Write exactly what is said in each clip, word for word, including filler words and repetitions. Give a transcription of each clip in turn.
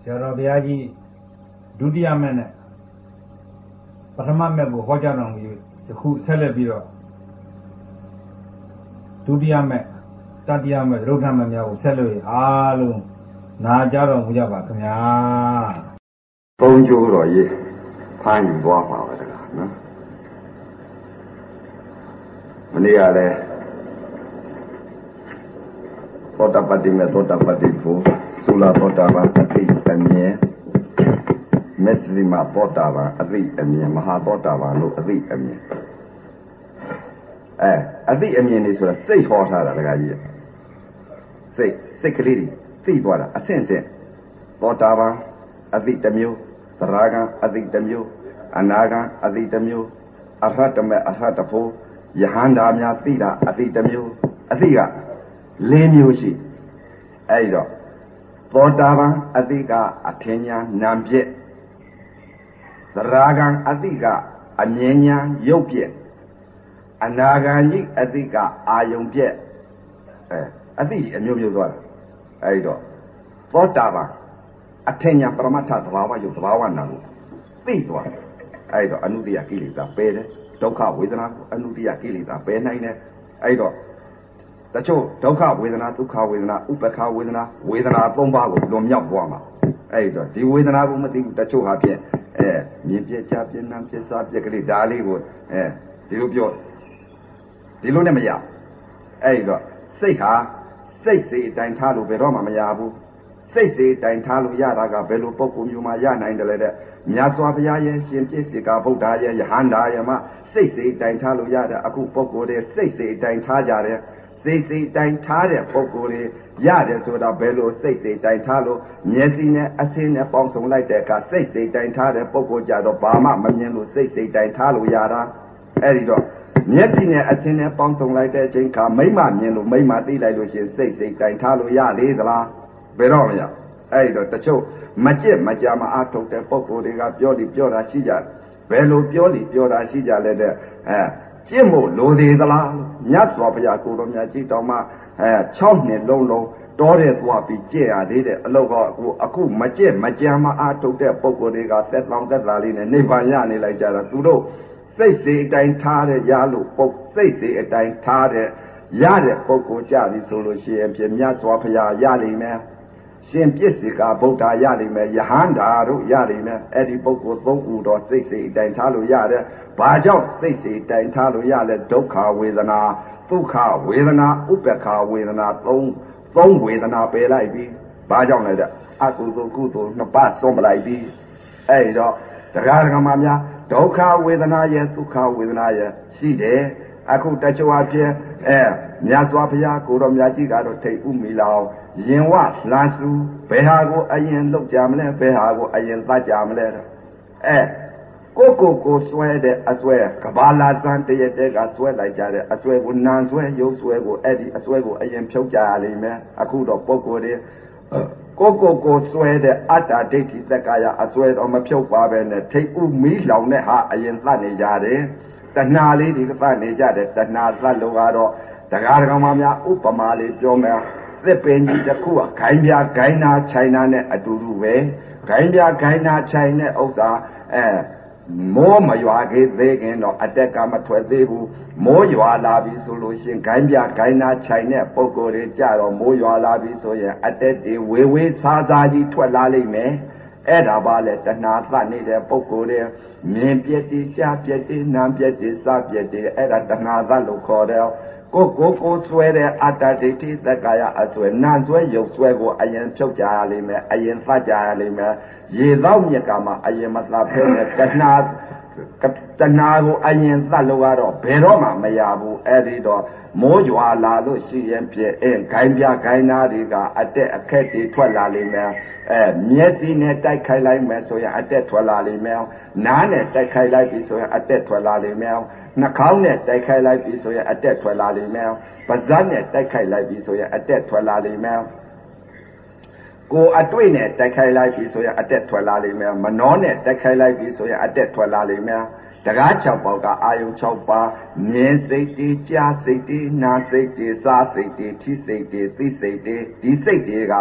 Sero Biagi Dudia Mene Patama Mego Hojanong you the who celebiro Dudia Me Tadia Me Rogamania Celebi Alu Najaro Mujaba Kanya Bonjour ye Pine Boa no Maniale Tota Patime Tota Patifu Sula Potava Ati Amie Mesrima Potava Ati Amie Maha Potava no Ati Amie Eh Ati Amie is a safe horse say say lady see what a sense Potava Ati Tamu Raga Ati Tamu Anaga Ati Tamu Ahatame Ahatapo Yahanda Amia Thida Ati Tamu Athia Lemushi Aido Potava Adiga Atenya Nambie Ragan Adiga Anyenya Yopie Anagani Adiga Ayompie Adi and Yumuzwa Aido Potava Atenya Pramata Tava Yutava Namu These one Aido Anudia Kilita Pede Doka Widana Anudia Kilita Penine Aido The Cho, Doka Widana, Duka Widana, Upaka Widana, Widana Bomba with Lomya Wama. Aido, the Widana Wumati, the Cho Happy, eh, Mipia Chapian, Nampia Subjectly, Dali wood, eh, Dilubio, Dilunemia. Aido, say ha, say say, Dantalo Veroma Mayabu, say say, Dantalo Yaraga, Belu Pokum Yuma Yana in the letter, Miaswabia, Shimpica, Bodaya, Yahanda Yama, say say, Dantalo Yada, Aku Poco, say say, Dantaja. Say say Dantare Pocore, Yada Soda Bello, say say Dantalo, Niesine, Asina, Bonson like that, say say Dantare Poco Jado, Bama, Maniano, say say Dantalo Yada, Editor, Niesine, Asina, Bonson like that, Jinka, Mayma, Niano, Mayma, Dilution, say say Dantalo Yada, Veronia, Editor, the show, Majim, Majama, Ato, the Poco, they got Jolly, Jora, Shija, Bello, Jolly, Jora, Shija, letter, eh. Jimbo, Lodi the La, Yatswapia, Kuromia, Chitoma, Chomney, Lolo, Dore, Wapi, Jia, did it, Logo, Aku, Majim, Majama, Ato, their Poco, they got set long that Lalin, and Nevayani like Jara Tudo. Say, say, Dine Tare, Yalu, Pok, say, say, a Dine Tare, Yade, Poco, Jari, Solo, Shim, Yatswapia, Yali, man. Shim Jessica, Bota, Yali, man, Yahanda, Yali, man, Eddie Poco, Boku, or say, say, Dine Talo, Yade. Bajo, say, say, Dantalo Yale, Doka with an a, Tuka with an a, Upeka with an a, Thong, Thong with an a, Belaibi, Bajo, Akuzo Kuto, Napa, Sombalaibi, Aido, the Ragamamia, Doka with an aya, Tuka with an aya, she there, Aku Tachoapia, eh, Nyaswapia, Kurom Yajiga, take Umilao, Yenwa, Lansu, Behago, Ayen, Look Jamle, Behago, Ayen, Jamle, eh. Coco go swear that I swear, Kabala Sante Yeteg, I swear like that, I swear would not swear, you swear go Eddie, I swear go I am Chojali, man, I could have Poco there. Coco go swear that Ata Dati Zakaya, I swear on my Pio Baba and take me long neha, I am Lani Jade, the Nali, the Fani Jade, the Nazla Logado, the Gargamamia, Upamali, Joma, the Penny, the Kua, Kaimbia, Gaina, China, Aduruwe, Kaimbia, Gaina, China, Osa, eh. More Mayuage, they or Adekama Twebu, more you are lavi solution, Gambia, Gaina, China, Poco, Jaro, more you are lavi so ya, at that day, we will Sazaji Twalali me, Edabale, the Nathani, the Poco there, Mempieti, Japieti, Nampieti, Sapieti, Eda the Nazalo Cordel, go go go swear at that it is the Gaya as well, Nanswe, you swear go, I am Chojali me, I am Fajali me. Ye love Yakama, I am at La Pena, Katnaz, Katanago, I am Salugaro, Peroma, Mayabu, Edido, Mojoa La Lucy and Pierre, and Kambia, Kainariga, at the Aketi, Twalali Mel, Mieti Neta Kailai Mesoya, at the Twalali Mel, Nane, Takailai Pisoya, at the Twalali Mel, Nakaunet, Takailai Pisoya, at the Twalali Mel, Bazanet, Takailai Pisoya, at the Twalali Mel. Go at Twine, Takailai Pisoya, at that Twalali Mel, Manone, Takailai Pisoya, at that Twalali Mel, the Gacha Boga, Ayum Chopa, Nien Safety, Chia Safety, Na Safety, Sa Safety, T Safety, T Safety, D Safety,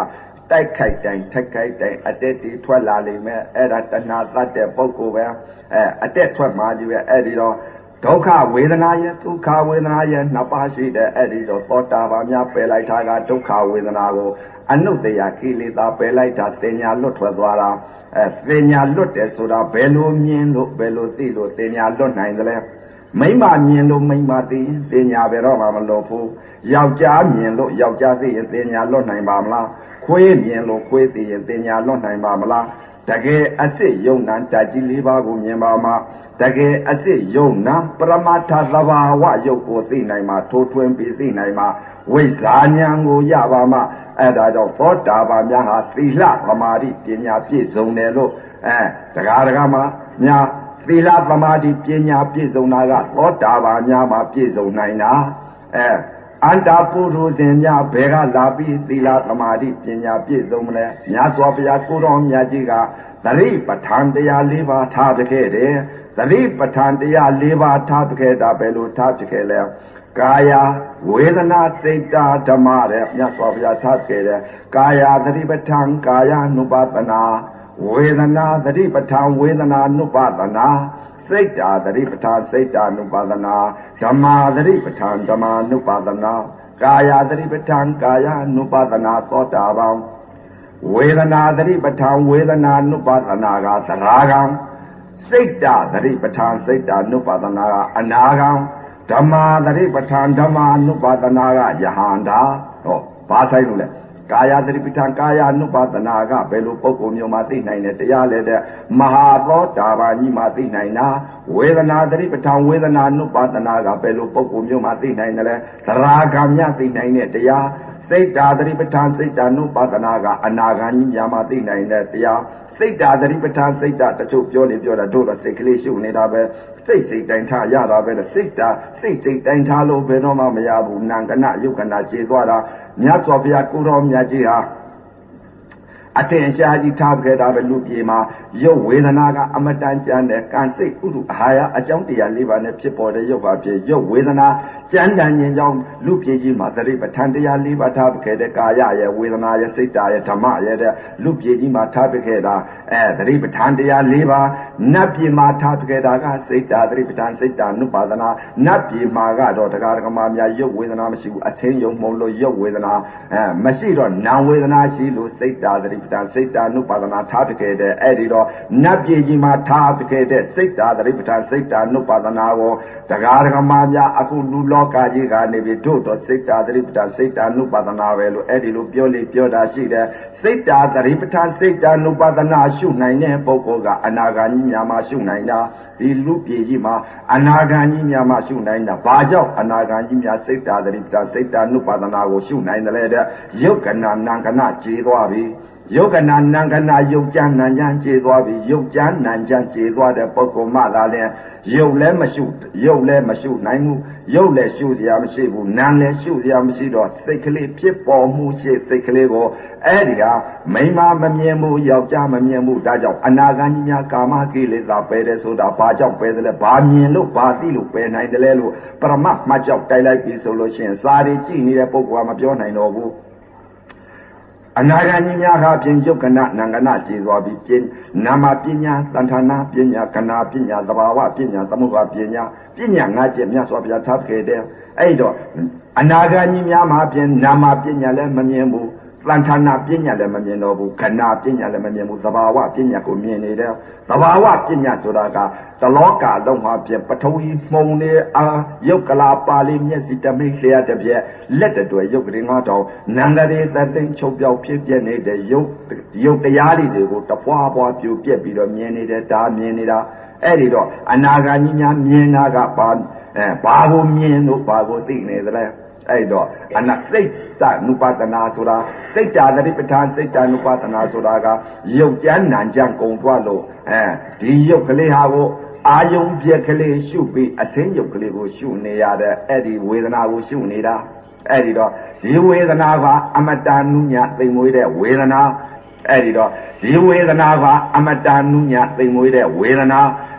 တိုက်ခိုက်တိုင်းထိုက်ခိုက်တိုင်းအတက်တီထွက်လာလိမ့်မယ်အဲ့ဒါတဏှာသတ်တဲ့ပုဂ္ဂိုလ်ပဲအဲအတက်ထွက်မှကြီးပဲအဲ့ဒီတော့ဒုက္ခဝေဒနာရဲ့ဒုက္ခဝေဒနာရဲ့နှစ်ပါးရှိတဲ့အဲ့ဒီတော့သောတာပန်များပယ်လိုက်တာကဒုက္ခဝေဒနာကိုအနုတ္တယကိလေသာပယ်လိုက်တာတင်ညာလွတ်ထွက်သွားတာအဲတင်ညာလွတ်တယ်ဆိုတာဘယ်လိုမြင်လို့ဘယ်လိုသိလို့တင်ညာလွတ်နိုင်တယ်လဲမိမမြင်လို့မိမသိရင်တင်ညာဘယ်တော့မှမလွတ်ဘူးယောက်ျားမြင်လို့ယောက်ျားသိရင်တင်ညာလွတ်နိုင်ပါမလားခွေးမြင်လို့ခွေးသိရင်တင်ညာလွတ်နိုင်ပါမလားတကယ်အစ်စ်ယုံနာဓာတ်ကြီးလေးပါးကိုမြင်ပါမှာတကယ်အစ်စ်ယုံနာပရမတ္ထသဘာဝယုတ်ကိုသိနိုင်မှာထိုးထွင်းပြီးသိနိုင်မှာဝိဇ္ဇာဉာဏ်ကိုရပါမှာအဲ့ဒါကြောင့်သောတာပန်များဟာသီလသမာဓိပညာပြည့်စုံတယ်လို့အဲတရားတရားမှာများသီလသမာဓိပညာပြည့်စုံတာကသောတာပန်များမှာပြည့်စုံနိုင်တာအဲအန္တာပုရုဇဉ်များဘယ်ကလာပြီးသီလသမာဓိပညာပြည့်စုံမလဲမြတ်စွာဘုရားကိုတော်မြတ်ကြီးကသတိပဋ္ဌာန်တရား၄ပါးထားပြခဲ့တယ်သတိပဋ္ဌာန်တရား၄ပါးထားပြခဲ့တာပဲလို့ထားပြခဲ့လဲကာယဝေဒနာစိတ်ဓာတ်ဓမ္မတဲ့မြတ်စွာဘုရားထားခဲ့တယ်ကာယသတိပဋ္ဌာန်ကာယ ानु ပါဒနာဝေဒနာသတိပဋ္ဌာန်ဝေဒနာ ानु ပါဒနာစိတ်ဓာသတိပဋ္ဌာန်စိတ်ဓာ ानु ပါဒနာဓမ္မာသတိပဋ္ဌာန်ဓမ္မာ ानु ပါဒနာကာယသတိပဋ္ဌာန်ကာယ ानु ပါဒနာသောတာပန်ဝေဒနာသတိပဋ္ဌာန်ဝေဒနာ ानु ပါဒနာကသရာဂံစိတ်ဓာသတိပဋ္ဌာန်စိတ်ဓာ ानु ပါဒနာကအနာဂံဓမ္မာသတိပဋ္ဌာန်ဓမ္မာ ानु ပါဒနာကယဟန္တာဟောဘာဆိုင်လို့လဲကာယသတိပဋ္ဌာန်ကာယ ानु ပါဒနာကဘယ်လိုပုဂ္ဂိုလ်မျိုးမှသိနိုင်တယ်တရားလဲတဲ့မဟာသောတာပန်ကြီးမှသိနိုင်တာဝေဒနာသတိပဋ္ဌာန်ဝေဒနာ ानु ပါဒနာကဘယ်လိုပုဂ္ဂိုလ်မျိုးမှသိနိုင်တယ်လဲသရာဂံမြသိနိုင်တဲ့တရားစိတ်ဓာသတိပဋ္ဌာန်စိတ်ဓာ ानु ပါဒနာကအနာဂံကြီးများမှသိနိုင်တဲ့တရားစိတ်ဓာသတိပဋ္ဌာန်စိတ်ဓာတချို့ပြောနေပြောတာတို့တော့စိတ်ကလေးရှုနေတာပဲစိတ်စိတ်တိုင်းထားရတာပဲစိတ်ဓာစိတ်စိတ်တိုင်းထားလို့ဘယ်တော့မှမရဘူးနာကနယုတ်ကနာခြေသွားတာမြတ်စွာဘုရားကိုတော်မြတ်ကြီးဟာအထင်ရှားကြီးထားခဲ့တာပဲလူပြေမှာရုပ်ဝေဒနာကအမတန်ကြမ်းတဲ့ကံစိတ်ဥဒ္ဓအာဟာရအကြောင်းတရား၄ပါးနဲ့ဖြစ်ပေါ်တဲ့ရုပ်ပါဖြစ်ရုပ်ဝေဒနာကြမ်းတမ်းခြင်းကြောင့်လူပြေကြီးမှာသတိပဋ္ဌာန်တရား၄ပါးထားခဲ့တဲ့ကာယရဲ့ဝေဒနာရဲ့စိတ်ဓာတ်ရဲ့ဓမ္မရဲ့တဲ့လူပြေကြီးမှာထားခဲ့တာအဲသတိပဋ္ဌာန်တရား၄ပါးနတ်ပြေမှာထားခဲ့တာကစိတ်ဓာတ်သတိပဋ္ဌာန်စိတ်ဓာတ် ानु ပါဒနာနတ်ပြေမှာကတော့တရားဓမ္မများရုပ်ဝေဒနာမရှိဘူးအချင်းယုံမုံလို့ရုပ်ဝေဒနာအဲမရှိတော့နာဝေဒနာရှိလို့စိတ်ဓာတ်သတိပဋ္ဌာန်စိတ်ဓာ ानु ပါဒနာထားပြခဲ့တဲ့အဲ့ဒီတော့နတ်ပြည်ကြီးမှာထားပြခဲ့တဲ့စိတ်ဓာသတိပဋ္ဌာန်စိတ်ဓာ ानु ပါဒနာကိုတရားဓမ္မများအခုလူလောကကြီးကနေပြီးတို့တော့စိတ်ဓာသတိပဋ္ဌာန်စိတ်ဓာ ानु ပါဒနာပဲလို့အဲ့ဒီလိုပြောလေပြောတာရှိတယ်စိတ်ဓာသတိပဋ္ဌာန်စိတ်ဓာ ानु ပါဒနာရှုနိုင်တဲ့ပုဂ္ဂိုလ်ကအနာဂါကြီးများမှာရှုနိုင်တာဒီလူပြည်ကြီးမှာအနာဂါကြီးများမှာရှုနိုင်တာဘာကြောင့်အနာဂါကြီးများစိတ်ဓာသတိပဋ္ဌာန်စိတ်ဓာ ानु ပါဒနာကိုရှုနိုင်တယ်လေတဲ့ယုတ်ကနာနံကနာကျေသွားပြီယုတ်ကနာနံကနာယုတ်ကြမ်းနံကြမ်းကျေသွားပြီယုတ်ကြမ်းနံကြမ်းကျေသွားတဲ့ပုဂ္ဂိုလ်မှသာလဲယုတ်လည်းမရှုယုတ်လည်းမရှုနိုင်ဘူးယုတ်လည်းရှုစရာမရှိဘူးနံလည်းရှုစရာမရှိတော့စိတ်ကလေးဖြစ်ပေါ်မှုရှိစိတ်ကလေးကိုအဲ့ဒီဟာမိန်းမမမြင်ဘူးယောက်ျားမမြင်ဘူးဒါကြောင့်အနာဂါကြီးများကာမကိလေသာပယ်တယ်ဆိုတာဘာကြောင့်ပယ်တယ်လဲဘာမြင်လို့ဘာသိလို့ပယ်နိုင်တယ်လဲလို့ပရမတ်မှကြောက်တိုက်လိုက်ပြီဆိုလို့ရှိရင်စာရီကြည့်နေတဲ့ပုဂ္ဂိုလ်ကမပြောနိုင်တော့ဘူးအနာဂါကြီးများဟာဖြင့်ယုတ်ကနနံကနခြေသွားပြီးပြင်းနာမပညာတန်ထာနာပညာကနာပညာသဘာဝပညာသမုပ္ပါပညာပညာငါးချက်မြတ်စွာဘုရားထားခဲ့တယ်အဲ့တော့အနာဂါကြီးများမှာဖြင့်နာမပညာလည်းမမြင်ဘူးတန်ထာနာပညာလည်းမမြင်တော့ဘူးကနာပညာလည်းမမြင်ဘူးသဘာဝပညာကိုမြင်နေတယ်သဘာဝပညာဆိုတာကတလောကလုံးမှာဖြင့်ပထဝီမှုန်နေအာယုတ်ကလာပါဠိမျက်စိတမိတ်လျှက်တစ်ပြက်လက်တွေယုတ်ကလေးငါးတောင်နံကလေးသသိန်းချုပ်ပြောက်ဖြစ်ပြနေတဲ့ယုတ်ယုတ်တရားလေးတွေကိုတပွားပွားပြိုပြက်ပြီးတော့မြင်နေတဲ့ဒါမြင်နေတာအဲ့ဒီတော့အနာဂါကြီးများမြင်တာကဘာအဲဘာကိုမြင်လို့ဘာကိုသိနေသလဲအဲ့တော့အနာစိတ်တ ानु ပါဒနာဆိုတာစိတ်ဓာသတိပဋ္ဌာန်စိတ်ဓာ ानु ပါဒနာဆိုတာကယုတ်ကြမ်းနံကြမ်းကုန်သွားလို့အဲဒီယုတ်ကလေးဟာကိုအာယုံပြက်ကလေးရှုပြီးအသိယုတ်ကလေးကိုရှုနေရတဲ့အဲ့ဒီဝေဒနာကိုရှုနေတာအဲ့ဒီတော့ဒီဝေဒနာကအမတန်နုညသိမ်မွေးတဲ့ဝေဒနာအဲ့ဒီတော့ဒီဝေဒနာကအမတန်နုညသိမ်မွေးတဲ့ဝေဒနာ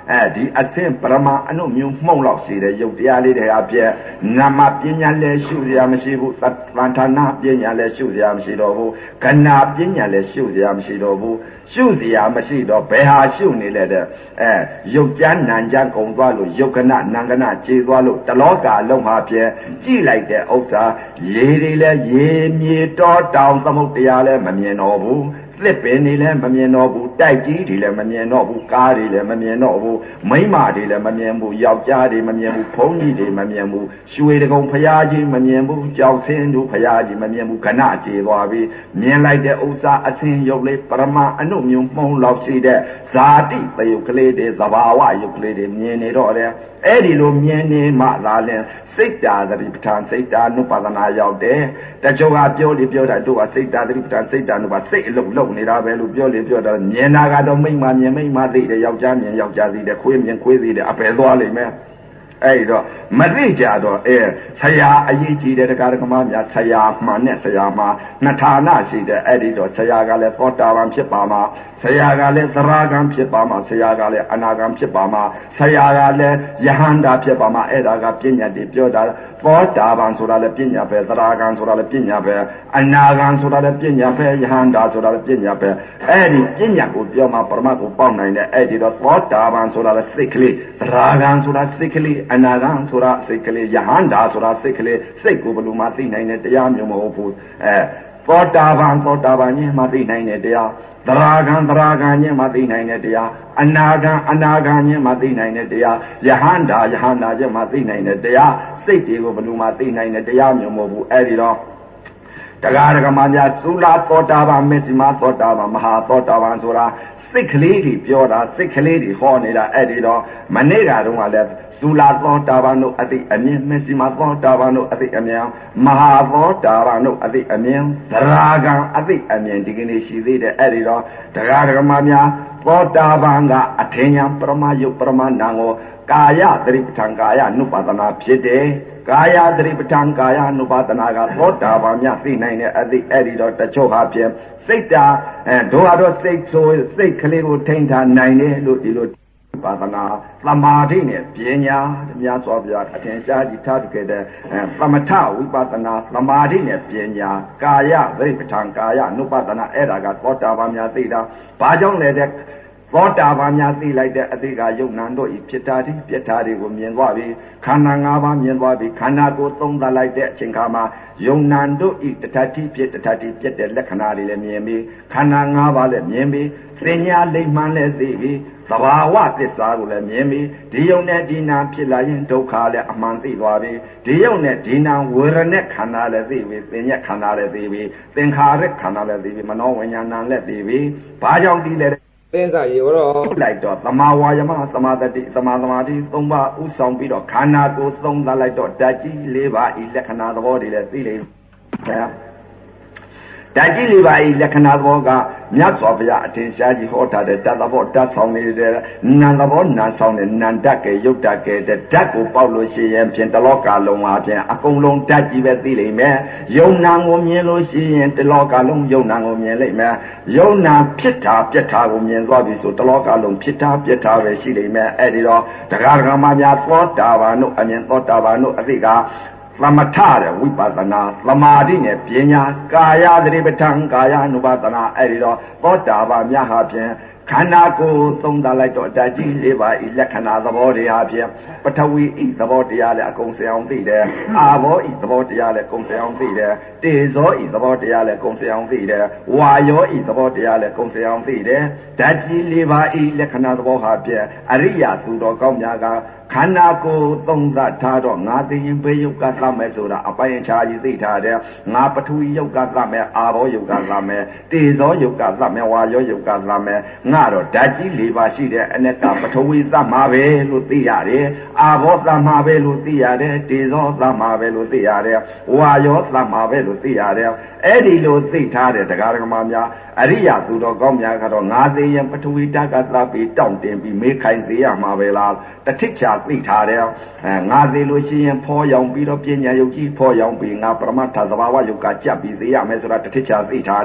အဲဒီအသင်ပရမအနုမျိုးမှုံလောက်ရှိတဲ့ရုပ်တရားလေးတွေအပြည့်နာမပညာလည်းရှုစရာမရှိဘူးသတ္တဌာနပညာလည်းရှုစရာမရှိတော့ဘူးခဏပညာလည်းရှုစရာမရှိတော့ဘူးရှုစရာမရှိတော့ဘယ်ဟာရှုနေလဲတဲ့အဲရုပ်ကြမ်းနာကြမ်းကုန်သွားလို့ယုတ်ကနနံကနကျေသွားလို့တလောကလုံးဟာပြဲကြည့်လိုက်တဲ့ဥစ္စာရေတွေလည်းရေမြေတောတောင်သမုဒ္ဒရာလည်းမမြင်တော့ဘူးသစ်ပင်တွေလည်းမမြင်တော့ဘူးတိုက်ကြီးတွေလည်းမမြင်တော့ဘူးကားတွေလည်းမမြင်တော့ဘူးမိန်းမတွေလည်းမမြင်ဘူးယောက်ျားတွေမမြင်ဘူးဘုန်းကြီးတွေမမြင်ဘူးရွှေတကုံဖရာကြီးမမြင်ဘူးကြောက်ဆင်းတို့ဖရာကြီးမမြင်ဘူးခဏကျေသွားပြီမြင်လိုက်တဲ့ဥစ္စာအစင်းရုပ်လေးပရမအနုမျိုးမှုံလောက်ရှိတဲ့ဇာတိတယုတ်ကလေးတွေသဘာဝယုတ်ကလေးတွေမြင်နေတော့တယ်အဲ့ဒီလိုမြင်နေမှသာလဲစိတ်တာသတိပဋ္ဌာန်စိတ်တာနုပါဒနာရောက်တယ်တချို့ကပြောလေပြောတာတို့ကစိတ်တာသတိပဋ္ဌာန်စိတ်တာနုပါစိတ်အလုံးလုံးနေတာပဲလို့ပြောလေပြောတာမြင်တာကတော့မိမ့်မမြင်မိမ့်မသိတယ်ယောက်ျားမြင်ယောက်ျားသိတယ်ခွေးမြင်ခွေးသိတယ်အပယ်သွားလိမ့်မယ်အဲ့တော့မသိကြတော့အဲဆရာအရေးကြီးတဲ့တရားဓမ္မများဆရာမှန်နဲ့ဆရာမှာနှစ်ဌာနရှိတဲ့အဲ့ဒီတော့ဆရာကလည်းသောတာပန်ဖြစ်ပါမှာဆရာကလည်းသရဂံဖြစ်ပါမှာဆရာကလည်းအနာဂံဖြစ်ပါမှာဆရာကလည်းယဟန္တာဖြစ်ပါမှာအဲ့ဒါကပညာတွေပြောတာသောတာပန်ဆိုတာလည်းပညာပဲသရဂံဆိုတာလည်းပညာပဲအနာဂံဆိုတာလည်းပညာပဲယဟန္တာဆိုတာလည်းပညာပဲအဲ့ဒီပညာကိုပြောမှာပရမတ်ကိုပေါက်နိုင်တဲ့အဲ့ဒီတော့သောတာပန်ဆိုတာလည်းစိတ်ကလေးသရဂံဆိုတာစိတ်ကလေးအနာဂံဆိုတာစိတ်ကလေးယဟန္တာဆိုတာစိတ်ကလေးစိတ်ကိုဘယ်လိုမှသိနိုင်တဲ့တရားမျိုးမဟုတ်ဘူးအဲသောတာပန်သောတာပန်ကြီးမှသိနိုင်တဲ့တရားသရဂံသရဂံကြီးမှသိနိုင်တဲ့တရားအနာဂံအနာဂံကြီးမှသိနိုင်တဲ့တရားယဟန္တာယဟန္တာကြီးမှသိနိုင်တဲ့တရားစိတ်တွေကိုဘယ်လိုမှသိနိုင်တဲ့တရားမျိုးမဟုတ်ဘူးအဲဒီတော့တရားဓမ္မများသုလာသောတာပန်မေစီမသောတာပန်မဟာသောတာပန်ဆိုတာစိတ်ကလေးတွေပြောတာစိတ်ကလေးတွေဟောနေတာအဲ့ဒီတော့မနေ့ကတုန်းကလည်းသုလာသောတာပန်တို့အသိအမြင်မေစီမသောတာပန်တို့အသိအမြင်မဟာသောတာပန်တို့အသိအမြင်သရဂံအသိအမြင်ဒီကနေ့ရှိသေးတယ်အဲ့ဒီတော့တရားဓမ္မများသောတာပန်ကအထင်ညာပရမယုတ်ပရမနာကိုကာယသတိပဋ္ဌာန်ကာယ ानु ပါဒနာဖြစ်တယ်ကာယသတိပဋ္ဌာန်ကာယ ानु ပါဒနာကသောတာပန်များသိနိုင်တဲ့အသိအဲ့ဒီတော့တချို့ဟာဖြင့်စိတ်တာအဲတို့ကတော့စိတ်ဆိုစိတ်ကလေးကိုထိန်းထားနိုင်တယ်လို့ဒီလိုပါဒနာသမာဓိနဲ့ပညာများစွာပြအထင်ရှားကြည့်ထားခဲ့တဲ့သမထဝိပဿနာသမာဓိနဲ့ပညာကာယသတိပဋ္ဌာန်ကာယ ानु ပါဒနာအဲ့ဒါကသောတာပန်များသိတာဘာကြောင့်လဲတဲ့သောတာပန်များသိလိုက်တဲ့အသိကယုံနာတို့ဤဖြစ်တာဒီပြက်တာတွေကိုမြင်သွားပြီခန္ဓာ၅ပါးမြင်သွားပြီခန္ဓာကိုသုံးသပ်လိုက်တဲ့အချိန်ခါမှာယုံနာတို့ဤတထတိဖြစ်တထတိပြက်တဲ့လက္ခဏာတွေလည်းမြင်ပြီခန္ဓာ၅ပါးလည်းမြင်ပြီသင်ညာလိမ္မာန်လည်းသိပြီသဘာဝသစ္စာကိုလည်းမြင်ပြီဒီယုံနဲ့ဒီနာဖြစ်လာရင်ဒုက္ခလည်းအမှန်သိသွားပြီဒီယုံနဲ့ဒီနာဝေရณะခန္ဓာလည်းသိပြီသင်ညက်ခန္ဓာလည်းသိပြီသင်္ခါရခန္ဓာလည်းသိပြီမနောဝိညာဏလည်းသိပြီဘာကြောင့်ဒီလဲသင်္ခါရောလိုက်တော့သမာဝါယမသမာတတိသမာသမာဓိသုံးပါးဥဆောင်ပြီးတော့ခန္ဓာကိုယ်သုံးသပ်လိုက်တော့ဓာတ်ကြီး၄ပါးဤလက္ခဏာသဘောတွေလည်းသိလိမ့်မယ်ဓာတ်ကြီး၄ပါးဤလက္ခဏာသဘောကမြတ်စွာဘုရားအထင်ရှားကြီးဟောထားတဲ့ဓာတ်သဘောဓာတ်ဆောင်နေတဲ့နာမ်သဘောနာမ်ဆောင်တဲ့နာမ်ဓာတ်ကရုပ်ဓာတ်ကတဲ့ဓာတ်ကိုပေါက်လို့ရှိရင်ဖြင့်တလောကလုံးမှာဖြင့်အကုန်လုံးဓာတ်ကြီးပဲသိလိမ့်မယ်ယုံနာကိုမြင်လို့ရှိရင်တလောကလုံးယုံနာကိုမြင်လိမ့်မယ်ယုံနာဖြစ်တာပြက်တာကိုမြင်သွားပြီဆိုတလောကလုံးဖြစ်တာပြက်တာပဲရှိလိမ့်မယ်အဲ့ဒီတော့တရားဓမ္မများသောတာပန်တို့အမြင်သောတာပန်တို့အသိကသမထတဲ့ဝိပဿနာသမာဓိနဲ့ပညာကာယသတိပဋ္ဌာန်ကာယ ानु ပါဒနာအဲ့ဒီတော့သောတာပန်များဟာဖြင့်ခန္ဓာကိုယ်သုံးသပ်လိုက်တော့ဓာတ်ကြီး၄ပါးဤလက္ခဏာသဘောတွေဟာဖြင့်ပထဝီဤသဘောတရားလည်းအကုန်စင်အောင်သိတယ်အာဘောဤသဘောတရားလည်းကုန်စင်အောင်သိတယ်တေဇောဤသဘောတရားလည်းကုန်စင်အောင်သိတယ်ဝါယောဤသဘောတရားလည်းကုန်စင်အောင်သိတယ်ဓာတ်ကြီး၄ပါးဤလက္ခဏာသဘောဟာဖြင့်အရိယာသူတော်ကောင်းများကခန္ဓာကိုယ်သုံးသပ်ထားတော့ငါသိရင်ဘေးယုတ်ကသမယ်ဆိုတာအပိုင်းအခြားကြီးသိထားတယ်ငါပထဝီယုတ်ကသမယ်အာဘောယုတ်ကသမယ်တေဇောယုတ်ကသမယ်ဝါယောယုတ်ကသမယ်ငါတော့ဓာတ်ကြီး၄ပါးရှိတဲ့အနက်ကပထဝီသမှာပဲလို့သိရတယ်အာဘောသမှာပဲလို့သိရတယ်တေဇောသမှာပဲလို့သိရတယ်ဝါယောသမှာပဲလို့သိရတယ်အဲ့ဒီလိုသိထားတဲ့တရားဓမ္မများအရိယာသူတော်ကောင်းများကတော့ငါသိရင်ပထဝီဓာတ်ကသပြီးတောင့်တင်ပြီးမေးခိုင်းသေးရမှာပဲလားတထိချာသိထားတယ်အဲငါသိလို့ရှိရင်ဖောရောင်ပြီးတော့ပညာယုတ်ကြီးဖောရောင်ပြီးငါပရမတ္ထသဘာဝယုတ်ကကြက်ပြီးသိရမယ်ဆိုတာတထိချာသိထားတယ်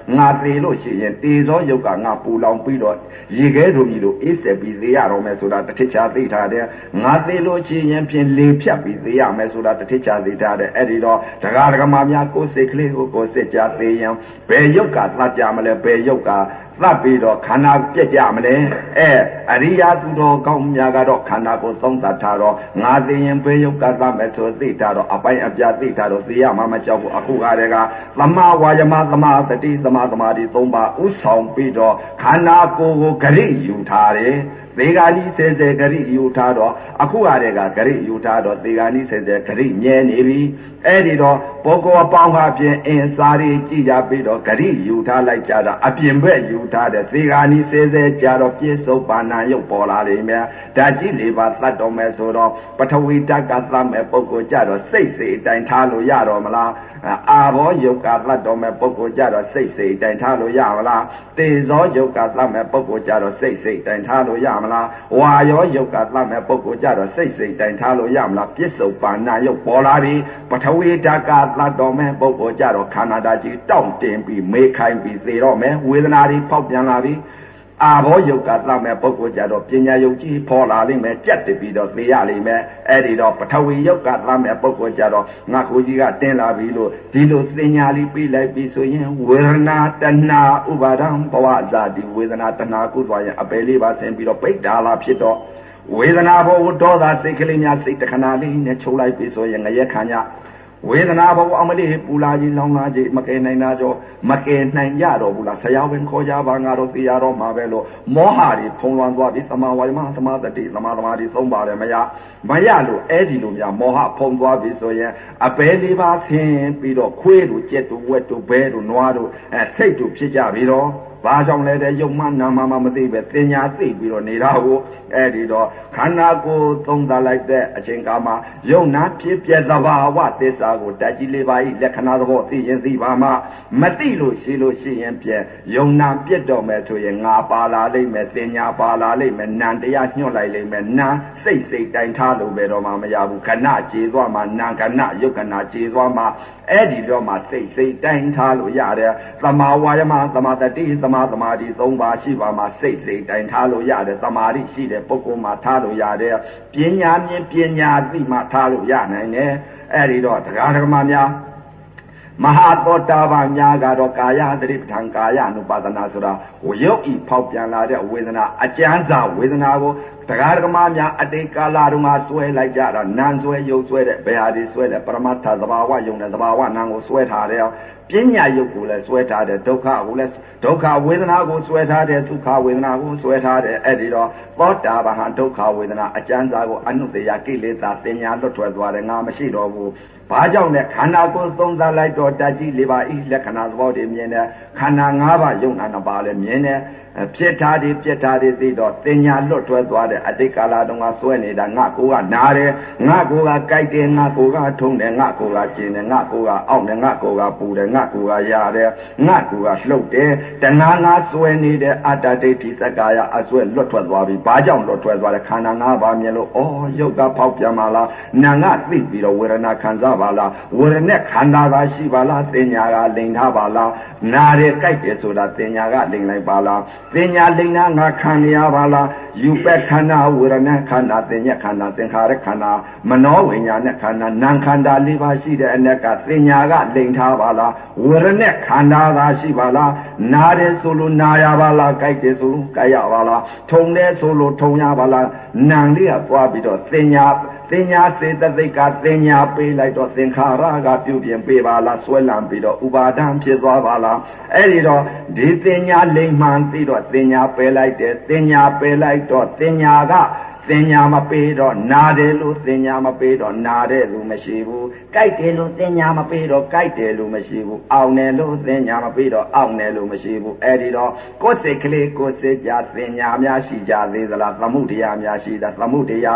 ငါသေးလို့ရှိရင်တေဇောယုတ်ကငါပူလောင်ပြီးတော့ရေခဲတို့မြည်လို့အေးဆက်ပြီးသေးရတော့မယ်ဆိုတာတစ်ထစ်ချသိထားတယ်ငါသေးလို့ရှိရင်ဖြင့်လေဖြတ်ပြီးသေးရမယ်ဆိုတာတစ်ထစ်ချသိထားတယ်အဲ့ဒီတော့ဒကာဒကမာများကိုယ်စိတ်ကလေးကိုကိုယ်စိတ်ကြသေးရင်ဘယ်ယုတ်ကသတ်ကြမလဲဘယ်ယုတ်ကသတ်ပြီးတော့ခန္ဓာပြက်ကြမလဲအဲအရိယာသူတော်ကောင်းများကတော့ခန္ဓာကိုသုံးသတ်ထားတော့ငါသိရင်ဘယ်ယုတ်ကသတ်မယ်ဆိုသိထားတော့အပိုင်းအပြသိထားတော့သိရမှမကြောက်ဘူးအခုကတည်းကသမာဝါယမသမာတတိသမာသမာဓိသုံးပါဥဆောင်ပြီးတော့ခန္ဓာကိုယ်ကိုဂရိယူထားတယ်သေဂာနိစေစေဂရိယူထားတော့အခုရတဲ့ကဂရိယူထားတော့သေဂာနိစေစေဂရိမြဲနေပြီအဲ့ဒီတော့ပုဂ္ဂိုလ်အပေါင်းဟာဖြင့်အင်းစာရီကြည်ကြပြီးတော့ဂရိယူထားလိုက်ကြတာအပြင်ဘက်ယူထားတဲ့သေဂာနိစေစေကြတော့ပြစ္ဆုတ်ပါဏာရုပ်ပေါ်လာလိမ့်မယ်ဓာတ်ကြီးလေးပါသတ်တော်မယ်ဆိုတော့ပထဝီဓာတ်ကသတ်မဲ့ပုဂ္ဂိုလ်ကြတော့စိတ်စိတ်အတိုင်းထားလို့ရတော့မလားအာဘောယုတ်ကသတ်တော်မဲ့ပုဂ္ဂိုလ်ကြတော့စိတ်စိတ်အတိုင်းထားလို့ရမလားတေဇောယုတ်ကသတ်မဲ့ပုဂ္ဂိုလ်ကြတော့စိတ်စိတ်အတိုင်းထားလို့ရမလားဝါရောယုတ်ကသတ်မဲ့ပုဂ္ဂိုလ်ကြတော့စိတ်စိတ်တိုင်းထားလို့ရမလားပြစ္ဆုတ်ပါဏာယုတ်ပေါ်လာပြီပထဝီဓာတ်ကသတ်တော်မဲ့ပုဂ္ဂိုလ်ကြတော့ခန္ဓာဓာတ်ကြီးတောင့်တင်ပြီးမေးခိုင်းပြီးသေတော့မယ်ဝေဒနာတွေပေါက်ပြန်လာပြီအာဘောယုတ်ကသတ်မဲ့ပုဂ္ဂိုလ်ကြတော့ပညာယုတ်ကြီးပေါ်လာလိမ့်မယ်ကြက်တပြီးတော့သေရလိမ့်မယ်အဲ့ဒီတော့ပထဝီယုတ်ကသတ်မဲ့ပုဂ္ဂိုလ်ကြတော့ငါကိုကြီးကတင်းလာပြီလို့ဒီလိုသင်ညာလေးပြီးလိုက်ပြီဆိုရင်ဝေဒနာတဏှာဥပါဒံဘဝဇာတိဝေဒနာတဏှာကုသွားရင်အပယ်လေးပါဆင်းပြီးတော့ပိဋ္ဌာလာဖြစ်တော့ဝေဒနာဘဝဒေါသစိတ်ကလေးများစိတ်တခဏလေးနဲ့ချုပ်လိုက်ပြီဆိုရင်ငရဲခံရဝေဒနာဘဝအမလေးပူလာကြီးလောင်လာကြီးမကယ်နိုင်တာကြောမကယ်နိုင်ကြတော့ဘူးလားဆရာဝန်ခေါ်ကြပါငါတို့သိရတော့မှာပဲလို့မောဟတွေဖုံးလွှမ်းသွားပြီးသမာဝါယမသမာသတိသမာသမာဓိသုံးပါတယ်မရမရလို့အဲ့ဒီလိုများမောဟဖုံးသွားပြီဆိုရင်အပယ်လေးပါဆင်းပြီးတော့ခွေးတို့ကြက်တို့ဝက်တို့ဘဲတို့နွားတို့အဲစိတ်တို့ဖြစ်ကြပြီတော့ဘာကြောင့်လဲတဲ့ယုံမှနာမမမသိပဲတင်ညာသိပြီးတော့နေတာကိုအဲ့ဒီတော့ခန္ဓာကိုယ်သုံးသပ်လိုက်တဲ့အချိန်ကမှယုံနာဖြစ်ပြသဘာဝသစ္စာကိုတတ်ကြည်လေးပါဤလက္ခဏာသဘောသိရင်သိပါမှမသိလို့ရှိလို့ရှိရင်ပြည့်ယုံနာပြတ်တော့မယ်ဆိုရင်ငါပါလာလိမ့်မယ်တင်ညာပါလာလိမ့်မယ်နံတရားညှို့လိုက်လိမ့်မယ်နံစိတ်စိတ်တိုင်ထားလို့ပဲတော့မှမရဘူးခဏကြေသွားမှနံခဏယုတ်ခဏကြေသွားမှအဲ့ဒီတော့မှစိတ်စိတ်တိုင်ထားလို့ရတယ်သမာဝါယမသမာတတိသမာသမာဓိသုံးပါးရှိပါမှစိတ်စိတ်တိုင်ထားလို့ရတယ်သမာဓိရှိတဲ့ပုဂ္ဂိုလ်မှထားလို့ရတယ်ပညာမြင်ပညာသိမှထားလို့ရနိုင်တယ်အဲ့ဒီတော့တရားဓမ္မများမဟာသောတာပန်များကတော့ကာယသတိပဋ္ဌာန်ကာယ ानु ပါဒနာဆိုတာဝရုပ်ဤဖောက်ပြန်လာတဲ့ဝေဒနာအကျဉ်းစာဝေဒနာကိုတရားဓမ္မများအတိတ်ကာလတုန်းကဆွဲလိုက်ကြတာနာမ်ဆွဲယုတ်ဆွဲတဲ့ဘယ်ဟာဒီဆွဲတဲ့ပရမတ္ထသဘာဝယုံတဲ့သဘာဝနာမ်ကိုဆွဲထားတယ်ပညာယုတ်ကိုလည်းဆွဲထားတယ်ဒုက္ခကိုလည်းဒုက္ခဝေဒနာကိုဆွဲထားတယ်ဒုက္ခဝေဒနာကိုဆွဲထားတယ်အဲ့ဒီတော့သောတာပန်ဟာဒုက္ခဝေဒနာအကျဉ်းစာကိုအနုတ္တယကိလေသာပညာလွတ်ထွက်သွားတယ်ငါမရှိတော့ဘူးဘာကြောင့်လဲခန္ဓာကိုယ်သုံးသပ်လိုက်တော့တတ်ကြည်လေးပါဤလက္ခဏာသဘောတွေမြင်တယ်ခန္ဓာ၅ပါးယုံနာနှစ်ပါးလည်းမြင်တယ်ဖြစ်ထားတယ်ပြက်ထားတယ်သိတော့တင်ညာလွတ်ထွက်သွားတဲ့အတိတ်ကာလတုန်းကဆွဲနေတာငါကိုကနားတယ်ငါကိုကကြိုက်တယ်ငါကိုကထုံးတယ်ငါကိုကကျင်တယ်ငါကိုကအောင့်တယ်ငါကိုကပူတယ်ငါကိုကရတယ်ငါကိုကလှုပ်တယ်တဏှာငါဆွဲနေတဲ့အတ္တဒိဋ္ဌိသက္ကာယအဆွဲလွတ်ထွက်သွားပြီဘာကြောင့်လွတ်ထွက်သွားလဲခန္ဓာ၅ပါးမြင်လို့ဩယုတ်ကဖောက်ပြန်ပါလားနာငါသိပြီးတော့ဝေဒနာခံစားပါလားဝေဒနာခန္ဓာကရှိပါလားတင်ညာကလိန်ထားပါလားနာတယ်ကြိုက်တယ်ဆိုတာတင်ညာကလိန်လိုက်ပါလားတင်ညာလိန်နာငါခံရပါလားယူပက်ခန္ဓာဝေဒနာခန္ဓာတင်ညက်ခန္ဓာသင်္ခါရခန္ဓာမနောဝိညာဏခန္ဓာနာမ်ခန္ဓာလေးပါးရှိတဲ့အနက်ကတင်ညာကလိန်ထားပါလားဝေဒနာခန္ဓာသာရှိပါလားနာတယ်ဆိုလို့နာရပါလားကြိုက်တယ်ဆိုလို့ကြိုက်ရပါလားထုံတယ်ဆိုလို့ထုံရပါလားနာမ်လေးကသွားပြီးတော့တင်ညာတင်ညာစေတသိက်ကတင်ညာပေးလိုက်တော့သင်္ခါရကပြုပြင်ပေးပါလားဆွဲလန့်ပြီးတော့ဥပါဒံဖြစ်သွားပါလားအဲ့ဒီတော့ဒီတင်ညာလိမ့်မှန်ပြီးတော့တင်ညာပယ်လိုက်တယ်တင်ညာပယ်လိုက်တော့တင်ညာကတင်ညာမပေးတော့နာတယ်လို့တင်ညာမပေးတော့နာတယ်လို့မရှိဘူးကြိုက်တယ်လို့တင်ညာမပေးတော့ကြိုက်တယ်လို့မရှိဘူးအောင့်တယ်လို့တင်ညာမပေးတော့အောင့်တယ်လို့မရှိဘူးအဲ့ဒီတော့ကိုယ်စိတ်ကလေးကိုယ်စိတ်ကြတင်ညာများရှိကြသေးသလားသမှုတရားများရှိတာသမှုတရား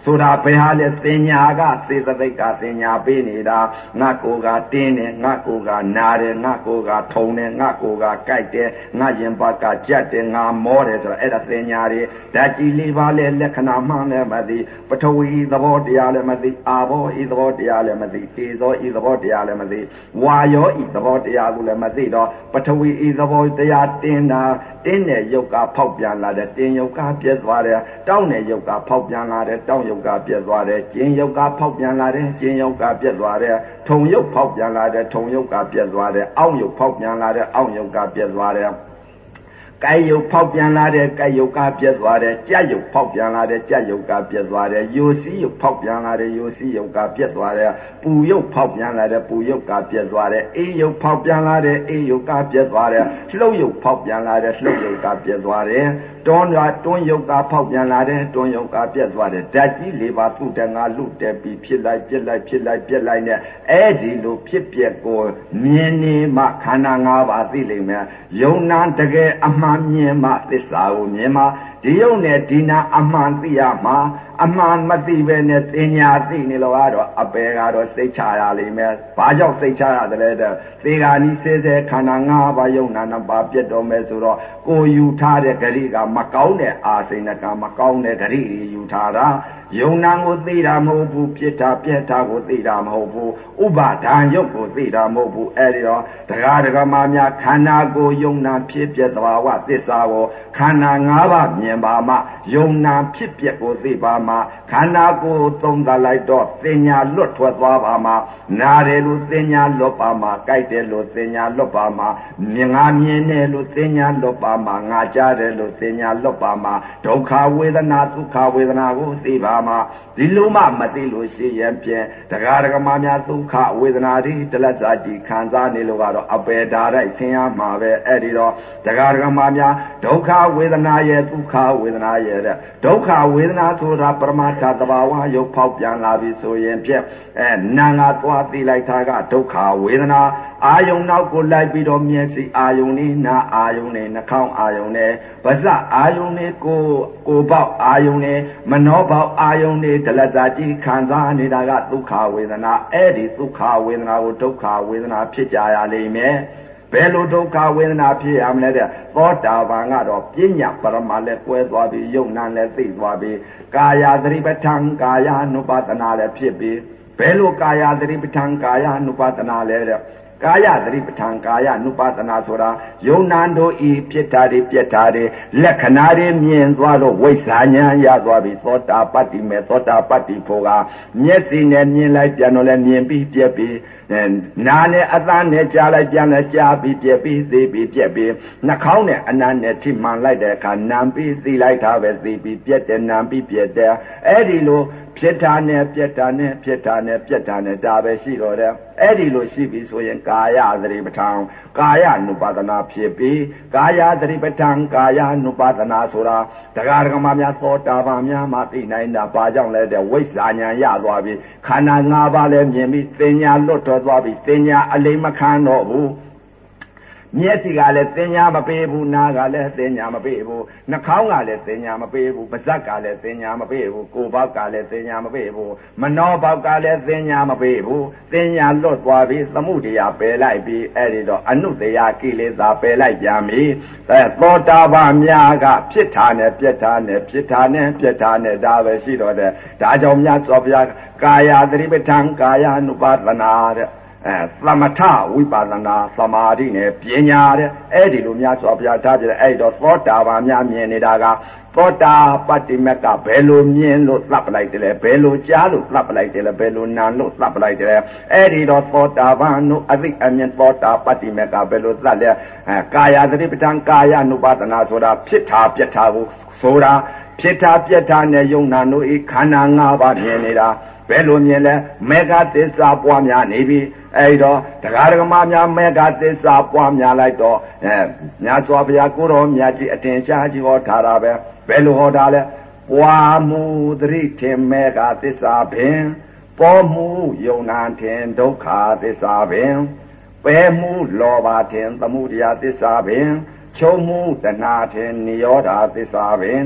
ဆိုတာဘယ်ဟာလဲသင်ညာကစေတသိက်ကသင်ညာပေးနေတာငါကိုယ်ကတင်းတယ်ငါကိုယ်ကနာတယ်ငါကိုယ်ကထုံတယ်ငါကိုယ်ကကြိုက်တယ်ငါရင်ဘတ်ကကြက်တယ်ငါမောတယ်ဆိုတော့အဲ့ဒါသင်ညာတွေဓာတ်ကြီးလေးပါးလဲလက္ခဏာမှန်းလည်းမသိပထဝီသဘောတရားလည်းမသိအာဘောဤသဘောတရားလည်းမသိတေဇောဤသဘောတရားလည်းမသိဝါယောဤသဘောတရားကိုလည်းမသိတော့ပထဝီဤသဘောတရားတင်းတာတင်းတဲ့ယုတ်ကဖောက်ပြန်လာတဲ့တင်းယုတ်ကပြည့်သွားတယ်တောင်းတဲ့ယုတ်ကဖောက်ပြန်လာတဲ့တောင်းယုတ်ကပြည့်သွားတယ်ကျင်းယုတ်ကဖောက်ပြန်လာတဲ့ကျင်းယုတ်ကပြည့်သွားတယ်ထုံယုတ်ဖောက်ပြန်လာတဲ့ထုံယုတ်ကပြည့်သွားတယ်အောင့်ယုတ်ဖောက်ပြန်လာတဲ့အောင့်ယုတ်ကပြည့်သွားတယ်ကိုယ်ယုတ်ဖောက်ပြန်လာတဲ့ကိုယ်ယုတ်ကပြည့်သွားတယ်ကြက်ယုတ်ဖောက်ပြန်လာတဲ့ကြက်ယုတ်ကပြည့်သွားတယ်ယိုစီးယုတ်ဖောက်ပြန်လာတဲ့ယိုစီးယုတ်ကပြည့်သွားတယ်ပူယုတ်ဖောက်ပြန်လာတဲ့ပူယုတ်ကပြည့်သွားတယ်အေးယုတ်ဖောက်ပြန်လာတဲ့အေးယုတ်ကပြည့်သွားတယ်လှုပ်ယုတ်ဖောက်ပြန်လာတဲ့လှုပ်ယုတ်ကပြည့်သွားတယ်တွန်းရွာတွန်းယုတ်ကဖောက်ပြန်လာတဲ့တွန်းယုတ်ကပြည့်သွားတယ်ဓာတ်ကြီးလေးပါသူ့တငါလူတက်ပြီးဖြစ်လိုက်ပြစ်လိုက်ဖြစ်လိုက်ပြစ်လိုက်နဲ့အဲ့ဒီလိုဖြစ်ပျက်ကိုမြင်နေမှခန္ဓာ၅ပါးသိလိမ့်မယ်ယုံနာတကယ်အမှန်မြင်မှသစ္စာကိုမြင်မှဒီယုံနဲ့ဒီနာအမှန်သိရမှာအမှန်မသိပဲနဲ့သင်ညာသိနေလို့ကတော့အပေကတော့စိတ်ချရလိမ့်မယ်ဘာကြောင့်စိတ်ချရတယ်လဲတဲ့သေဂာနီစေစေခန္ဓာ၅ပါးယုံနာနှစ်ပါးပြတ်တော်မယ်ဆိုတော့ကိုယူထားတဲ့ဂရိကမကောင်းတဲ့အာစိဏကမကောင်းတဲ့ဂရိယူထားတာယုံနာကိုသိတာမဟုတ်ဘူးပြစ်တာပြက်တာကိုသိတာမဟုတ်ဘူးဥပါဒံယုတ်ကိုသိတာမဟုတ်ဘူးအဲ့ဒီတော့တရားဒဂမများခန္ဓာကိုယုံနာဖြစ်ပြသဘာဝသစ္စာကိုခန္ဓာ၅ပါးမြင်ပါမှယုံနာဖြစ်ပြကိုသိပါမှခန္ဓာကိုသုံးသလိုက်တော့သင်ညာလွတ်ထွက်သွားပါမှနာတယ်လို့သင်ညာလွတ်ပါမှကြိုက်တယ်လို့သင်ညာလွတ်ပါမှမြင်ငါမြင်တယ်လို့သင်ညာလွတ်ပါမှငါကြားတယ်လို့သင်ညာလွတ်ပါမှဒုက္ခဝေဒနာဒုက္ခဝေဒနာကိုသိပါမှဒီလိုမှမသိလို့ရှိရင်ဖြင့်တရားဒဂမများဒုက္ခဝေဒနာတွေတလက်စာကြည့်ခံစားနေလို့ကတော့အပေဓာတိုက်ဆင်းရမှာပဲအဲ့ဒီတော့တရားဒဂမများဒုက္ခဝေဒနာရဲ့ဒုက္ခဝေဒနာရဲ့တဲ့ဒုက္ခဝေဒနာဆိုတာပရမတ္ထသဘာဝရုပ်ဖောက်ပြန်လာပြီဆိုရင်ဖြင့်အဲနာငါသွားသိလိုက်တာကဒုက္ခဝေဒနာအာယုံနောက်ကိုလိုက်ပြီးတော့မျက်စိအာယုံနဲ့နာအာယုံနဲ့နှာခေါင်းအာယုံနဲ့ပါးစပ်အာယုံနဲ့ကိုယ်ကိုယ်ပေါက်အာယုံနဲ့မနောပေါက်အာယုံနဲ့ဒလဇာတိခံစားနေတာကဒုက္ခဝေဒနာအဲ့ဒီဒုက္ခဝေဒနာကိုဒုက္ခဝေဒနာဖြစ်ကြရလိမ့်မယ်ဘယ်လိုဒုက္ခဝေဒနာဖြစ်ရမလဲတဲ့သောတာပန်ကတော့ပညာပရမလည်းကွဲသွားပြီးယုံနာလည်းသိသွားပြီးကာယသတိပဋ္ဌာန်ကာယ ानु ပါဒနာလည်းဖြစ်ပြီးဘယ်လိုကာယသတိပဋ္ဌာန်ကာယ ानु ပါဒနာလဲတဲ့ကာယသတိပဋ္ဌာန်ကာယ ानु ပါဒနာဆိုတာယုံနာတို့ဤဖြစ်တာတွေပြက်တာတွေလက္ခဏာတွေမြင်သွားလို့ဝိဇ္ဇာဉာဏ်ရသွားပြီသောတာပတ္တိမေသောတာပတ္တိဖို့ကမျက်စိနဲ့မြင်လိုက်ပြန်တော့လည်းမြင်ပြီးပြက်ပြီးနာနဲ့အသားနဲ့ကြားလိုက်ပြန်လဲကြားပြီးပြက်ပြီးသိပြီးပြက်ပြီးနှာခေါင်းနဲ့အနံ့နဲ့ထိမှန်လိုက်တဲ့အခါနံပြီးသိလိုက်တာပဲသိပြီးပြက်တယ်နံပြီးပြက်တယ်အဲ့ဒီလိုဖြစ်တာနဲ့ပြက်တာနဲ့ဖြစ်တာနဲ့ပြက်တာနဲ့ဒါပဲရှိတော့တယ်အဲ့ဒီလိုရှိပြီဆိုရင်ကာယသတိပဋ္ဌာန်ကာယ ानु ပါဒနာဖြစ်ပြီးကာယသတိပဋ္ဌာန်ကာယ ानु ပါဒနာဆိုတာတရားဓမ္မများသောတာပန်များမှသိနိုင်တာဘာကြောင့်လဲတဲ့ဝိဇ္ဇာဉာဏ်ရသွားပြီခန္ဓာ၅ပါးလည်းမြင်ပြီးသင်ညာလွတ်ထွက်သွားပြီသင်ညာအလိမ္မခံတော့ဘူးမျက်စိကလည်းသင်ညာမပေးဘူးနားကလည်းသင်ညာမပေးဘူးနှာခေါင်းကလည်းသင်ညာမပေးဘူးပါးစပ်ကလည်းသင်ညာမပေးဘူးကိုယ်ပေါက်ကလည်းသင်ညာမပေးဘူးမနောပေါက်ကလည်းသင်ညာမပေးဘူးသင်ညာလွတ်သွားပြီသမှုတရားပယ်လိုက်ပြီအဲ့ဒီတော့အနုတ္တရာကိလေသာပယ်လိုက်ပြန်ပြီအဲသောတာပန်များကဖြစ်တာနဲ့ပြက်တာနဲ့ဖြစ်တာနဲ့ပြက်တာနဲ့ဒါပဲရှိတော့တယ်ဒါကြောင့်မြတ်စွာဘုရားကာယသတိပဋ္ဌာန်ကာယ ानु ပါဒနာတဲ့အဲသမထဝိပဿနာသမာဓိနဲ့ပညာတဲ့အဲ့ဒီလိုများစွာဘုရားထားပြတယ်အဲ့တော့သောတာပန်များမြင်နေတာကသောတာပတ္တိမကဘယ်လိုမြင်လို့သတ်ပလိုက်တယ်လဲဘယ်လိုကြားလို့သတ်ပလိုက်တယ်လဲဘယ်လိုနာလို့သတ်ပလိုက်တယ်လဲအဲ့ဒီတော့သောတာပန်တို့အသိအမြင်သောတာပတ္တိမကဘယ်လိုသတ်လဲအဲကာယသတိပဋ္ဌာန်ကာယ ानु ပါဒနာဆိုတာဖြစ်တာပြက်တာကိုဆိုတာဖြစ်တာပြက်တာနဲ့ယုံနာတို့ဤခန္ဓာ၅ပါးမြင်နေတာဘယ်လိုမြင်လဲမေဃသစ္စာပွားများနေပြီအဲ့တော့တရားဓမ္မများမေဃသစ္စာပွားများလိုက်တော့အဲမြတ်စွာဘုရားကိုတော်မြတ်ကြီးအတင်ရှားကြီးဟောထားတာပဲဘယ်လိုဟောတာလဲပွားမှုသတိထင်မေဃသစ္စာပင်ပေါ်မှုယုံနာထင်ဒုက္ခသစ္စာပင်ပယ်မှုလောဘထင်သမုဒယသစ္စာပင်ချုပ်မှုတဏှာထင်နိရောဓသစ္စာပင်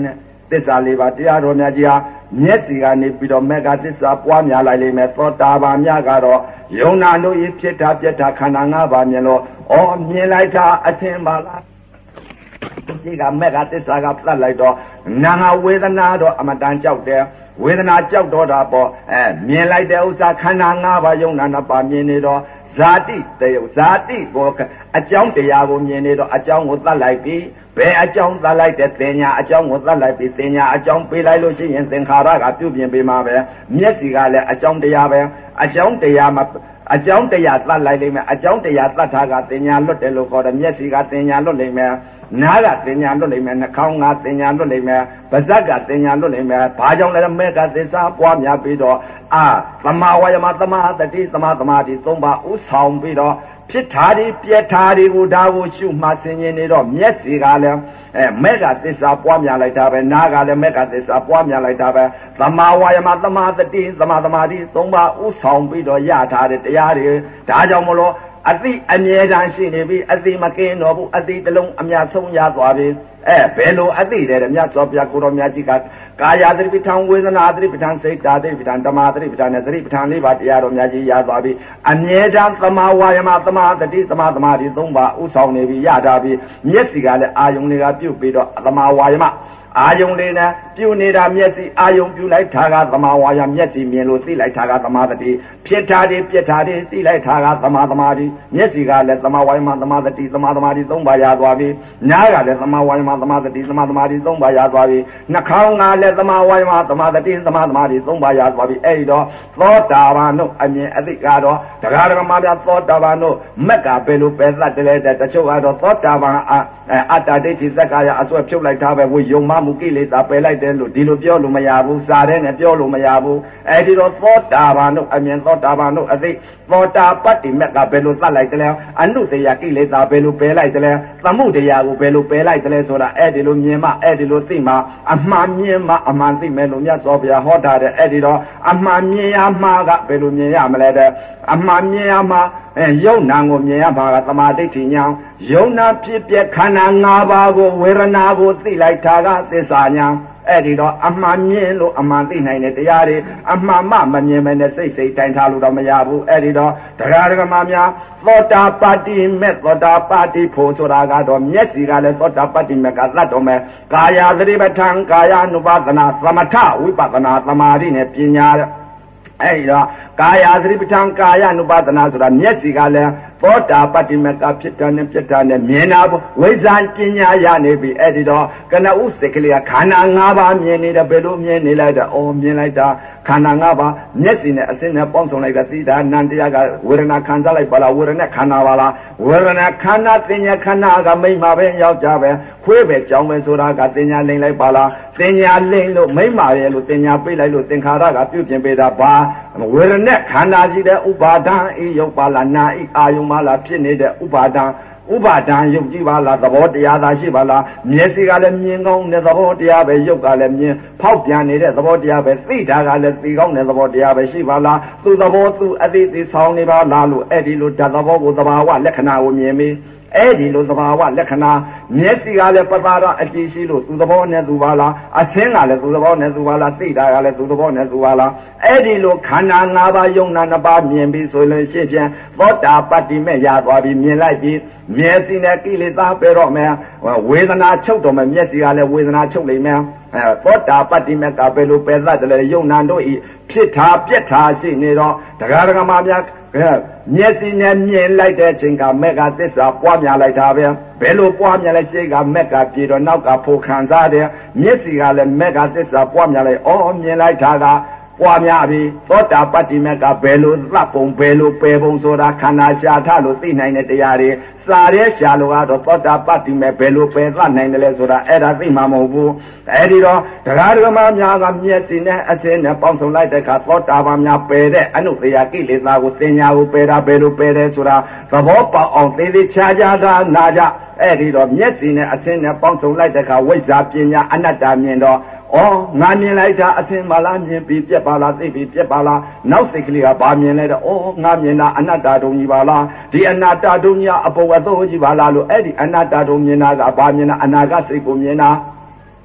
သစ္စာလေးပါးတရားတော်များကြီးဟာမျက်စီကနေပြီးတော့မေဃသစ္စာပွားများလိုက်လိမ့်မယ်သောတာပန်များကတော့ယုံနာတို့ဤဖြစ်တာပြက်တာခန္ဓာ၅ပါးမြင်လို့ဩမြင်လိုက်တာအသင်ပါလားဒီကမေဃသစ္စာကပြတ်လိုက်တော့နာငါဝေဒနာတော့အမတန်ကြောက်တယ်ဝေဒနာကြောက်တော့တာပေါ့အဲမြင်လိုက်တဲ့ဥစ္စာခန္ဓာ၅ပါးယုံနာနှစ်ပါးမြင်နေတော့ဇာတိတယုဇာတိကိုအကြောင်းတရားကိုမြင်နေတော့အကြောင်းကိုသတ်လိုက်ပြီးဘယ်အကြောင်းသတ်လိုက်တဲ့သင်ညာအကြောင်းကိုသတ်လိုက်ပြီးသင်ညာအကြောင်းပေးလိုက်လို့ရှိရင်သင်္ခါရကပြုပြင်ပေးမှာပဲမျက်စိကလည်းအကြောင်းတရားပဲအကြောင်းတရားမှာအကြောင်းတရားသတ်လိုက်လိမ့်မယ်အကြောင်းတရားသတ်တာကသင်ညာလွတ်တယ်လို့ခေါ်တယ်မျက်စိကသင်ညာလွတ်လိမ့်မယ်နားကသင်ညာလွတ်လိမ့်မယ်နှာခေါင်းကသင်ညာလွတ်လိမ့်မယ်ပါးစပ်ကသင်ညာလွတ်လိမ့်မယ်ဘာကြောင့်လဲမေကသစ္စာပွားများပြီးတော့အာသမာဝါယမသမာတတိသမာသမာဓိသုံးပါးဥဆောင်ပြီးတော့ဖြစ်တာဒီပြက်တာတွေကိုဒါကိုရှုမှဆင်ခြင်နေတော့မျက်စိကလည်းအဲမေကသစ္စာပွားများလိုက်တာပဲနားကလည်းမေကသစ္စာပွားများလိုက်တာပဲသမာဝါယမသမာတတိသမာသမာဓိသုံးပါးဥဆောင်ပြီးတော့ရထားတဲ့တရားတွေဒါကြောင့်မလို့အသိအမြဲတမ်းရှိနေပြီအသိမကင်းတော့ဘူးအသိတလုံးအမြတ်ဆုံးရသွားပြီအဲဘယ်လိုအသိလဲတဲ့မြတ်စွာဘုရားကိုတော်မြတ်ကြီးကကာယသတိပဋ္ဌာန်ဝေဒနာသတိပဋ္ဌာန်စိတ်ဓာတ်သတိပဋ္ဌာန်ဓမ္မသတိပဋ္ဌာန်နဲ့သတိပဋ္ဌာန်လေးပါးတရားတော်မြတ်ကြီးရသွားပြီအမြဲတမ်းသမာဝါယမသမာတတိသမာသမာဓိသုံးပါးဥဆောင်နေပြီရတာပြီမျက်စိကလည်းအာယုန်တွေကပြုတ်ပြီးတော့သမာဝါယမအာယုံလေးနဲ့ပြုနေတာမျက်စိအာယုံပြုလိုက်တာကသမာဝါယမျက်စိမြင်လို့သိလိုက်တာကသမာတတိဖြစ်တာတွေပြက်တာတွေသိလိုက်တာကသမာသမာဓိမျက်စိကလည်းသမာဝါယမသမာတတိသမာသမာဓိသုံးပါးရသွားပြီနားကလည်းသမာဝါယမသမာတတိသမာသမာဓိသုံးပါးရသွားပြီနှာခေါင်းကလည်းသမာဝါယမသမာတတိသမာသမာဓိသုံးပါးရသွားပြီအဲ့ဒီတော့သောတာပန်တို့အမြင်အသိကတော့တရားဓမ္မများသောတာပန်တို့မက်ကဘယ်လိုပဲသတ်တယ်လဲတချို့ကတော့သောတာပန်အတ္တဒိဋ္ဌိသက္ကာယအစွဲဖြုတ်လိုက်တာပဲဝိယုံမမှုကိလေသာပယ်လိုက်တယ်လို့ဒီလိုပြောလို့မရဘူးစာတဲ့နဲ့ပြောလို့မရဘူးအဲဒီတော့သောတာပန်တို့အမြင်သောတာပန်တို့အသိသောတာပတ္တိမက်ကဘယ်လိုသတ်လိုက်တယ်လဲအနုတ္တယကိလေသာဘယ်လိုပယ်လိုက်တယ်လဲသမုဒယကိုဘယ်လိုပယ်လိုက်တယ်လဲဆိုတာအဲဒီလိုမြင်မှအဲဒီလိုသိမှအမှန်မြင်မှအမှန်သိမယ်လို့မြတ်စွာဘုရားဟောတာတဲ့အဲဒီတော့အမှန်မြင်ရမှာကဘယ်လိုမြင်ရမလဲတဲ့အမှန်မြင်ရမှာအဲယုံနာကိုမြင်ရမှာကသမာဓိဋ္ဌိညာယုံနာဖြစ်ပြခန္ဓာ၅ပါးကိုဝေဒနာကိုသိလိုက်တာကသစ္စာညာအဲ့ဒီတော့အမှန်မြင်လို့အမှန်သိနိုင်တဲ့တရားတွေအမှန်မှမမြင်မနဲ့စိတ်စိတ်တိုင်းထားလို့တော့မရဘူးအဲ့ဒီတော့တရားဓမ္မများသောတာပတ္တိမေသောတာပတ္တိဖို့ဆိုတာကတော့မျက်စိကလည်းသောတာပတ္တိမေကသတ်တော်မယ်ကာယသတိပဋ္ဌာန်ကာယ ानु ပါဒနာသမထဝိပဿနာသမာဓိနဲ့ပညာအဲ့ဒီတော့ကာယသတိပဋ္ဌာန်ကာယ ानु ပါဒနာဆိုတာမျက်စိကလည်းသောတာပတ္တိမကဖြစ်တာနဲ့ပြတ်တာနဲ့မြင်တာဝိဇ္ဇာပညာရနေပြီအဲ့ဒီတော့ကနဥစိတ်ကလေးကခန္ဓာ၅ပါးမြင်နေတယ်ဘယ်လိုမြင်နေလိုက်တာအော်မြင်လိုက်တာခန္ဓာ၅ပါးမျက်စိနဲ့အစင်းနဲ့ပေါင်းစုံလိုက်တာသိတာနန္တရားကဝေဒနာခံစားလိုက်ပါလားဝေဒနာခန္ဓာပါလားဝေဒနာခန္ဓာသင်ညာခန္ဓာကမိမ့်မှာပဲယောက်ျားပဲခွေးပဲကြောင်းပဲဆိုတာကသင်ညာလိမ့်လိုက်ပါလားသင်ညာလိမ့်လို့မိမ့်မှာရဲ့လို့သင်ညာပြေးလိုက်လို့သင်္ခါရကပြုပြင်ပေးတာပါဝေဒနာခန္ဓာရှိတဲ့ဥပါဒံဤယုတ်ပါလားနာဤအာယုံပါလားဖြစ်နေတဲ့ဥပါဒံဥပါဒံယုတ်ကြည့်ပါလားသဘောတရားသာရှိပါလားမျက်စိကလည်းမြင်ကောင်းတဲ့သဘောတရားပဲယုတ်ကလည်းမြင်ဖောက်ပြန်နေတဲ့သဘောတရားပဲသိတာကလည်းသိကောင်းတဲ့သဘောတရားပဲရှိပါလားသူသဘောသူအသိသိဆောင်နေပါလားလို့အဲ့ဒီလိုဓာတ်သဘောကိုသဘာဝလက္ခဏာကိုမြင်ပြီးအဲ့ဒီလိုသဘာဝလက္ခဏာမျက်စိကလည်းပသာရအကြည့်ရှိလို့သူသဘောနဲ့သူပါလားအသင်းကလည်းသူသဘောနဲ့သူပါလားသိတာကလည်းသူသဘောနဲ့သူပါလားအဲ့ဒီလိုခန္ဓာ၅ပါးယုံနာနှစ်ပါးမြင်ပြီးဆိုလို့ရှိရင်သောတာပတ္တိမဲ့ရသွားပြီးမြင်လိုက်ပြီးမျက်စိနဲ့ကိလေသာပဲတော့မယ်ဝေဒနာချုပ်တော့မယ်မျက်စိကလည်းဝေဒနာချုပ်လိမ့်မယ်အဲသောတာပတ္တိမဲ့ကပဲလို့ပယ်သတ်တယ်လေယုံနာတို့ဤဖြစ်တာပြက်တာရှိနေတော့တရားဓမ္မများမျက်စိနဲ့မြင်လိုက်တဲ့အချိန်ကမေဃသစ္စာပွားများလိုက်တာပဲဘယ်လိုပွားများလဲရှိကမေဃပြေတော့နောက်ကဖို့ခံစားတယ်မျက်စိကလည်းမေဃသစ္စာပွားများလိုက်အော်မြင်လိုက်တာကပွားများပြီသောတာပတ္တိမေကဘယ်လိုသတ်ပုံဘယ်လိုပယ်ပုံဆိုတာခန္ဓာရှာထလို့သိနိုင်တဲ့တရားတွေစာရဲရှာလို့ကတော့သောတာပတ္တိမေဘယ်လိုပယ်သတ်နိုင်တယ်လဲဆိုတာအဲ့ဒါသိမှာမဟုတ်ဘူးအဲ့ဒီတော့တရားဓမ္မများကမျက်စိနဲ့အစင်းနဲ့ပေါင်းစုံလိုက်တဲ့အခါသောတာပန်များပယ်တဲ့အနုတ္တရာကိလေသာကိုသင်ညာကိုပယ်တာဘယ်လိုပယ်တယ်ဆိုတာသဘောပေါက်အောင်သေသေးချာချာသာနာကြအဲ့ဒီတော့မျက်စိနဲ့အစင်းနဲ့ပေါင်းစုံလိုက်တဲ့အခါဝိဇ္ဇာပညာအနတ္တမြင်တော့ဩငါမြင်လိုက်တာအစင်းပါလားမြင်ပြီးပြက်ပါလားသိပြီးပြက်ပါလားနောက်စိတ်ကလေးကဘာမြင်လဲတော့ဩငါမြင်တာအနတ္တတုံကြီးပါလားဒီအနတ္တတုံကြီးအပေါ်အသိုးကြီးပါလားလို့အဲ့ဒီအနတ္တတုံမြင်တာကဘာမြင်တာအနာဂတ်စိတ်ကိုမြင်တာ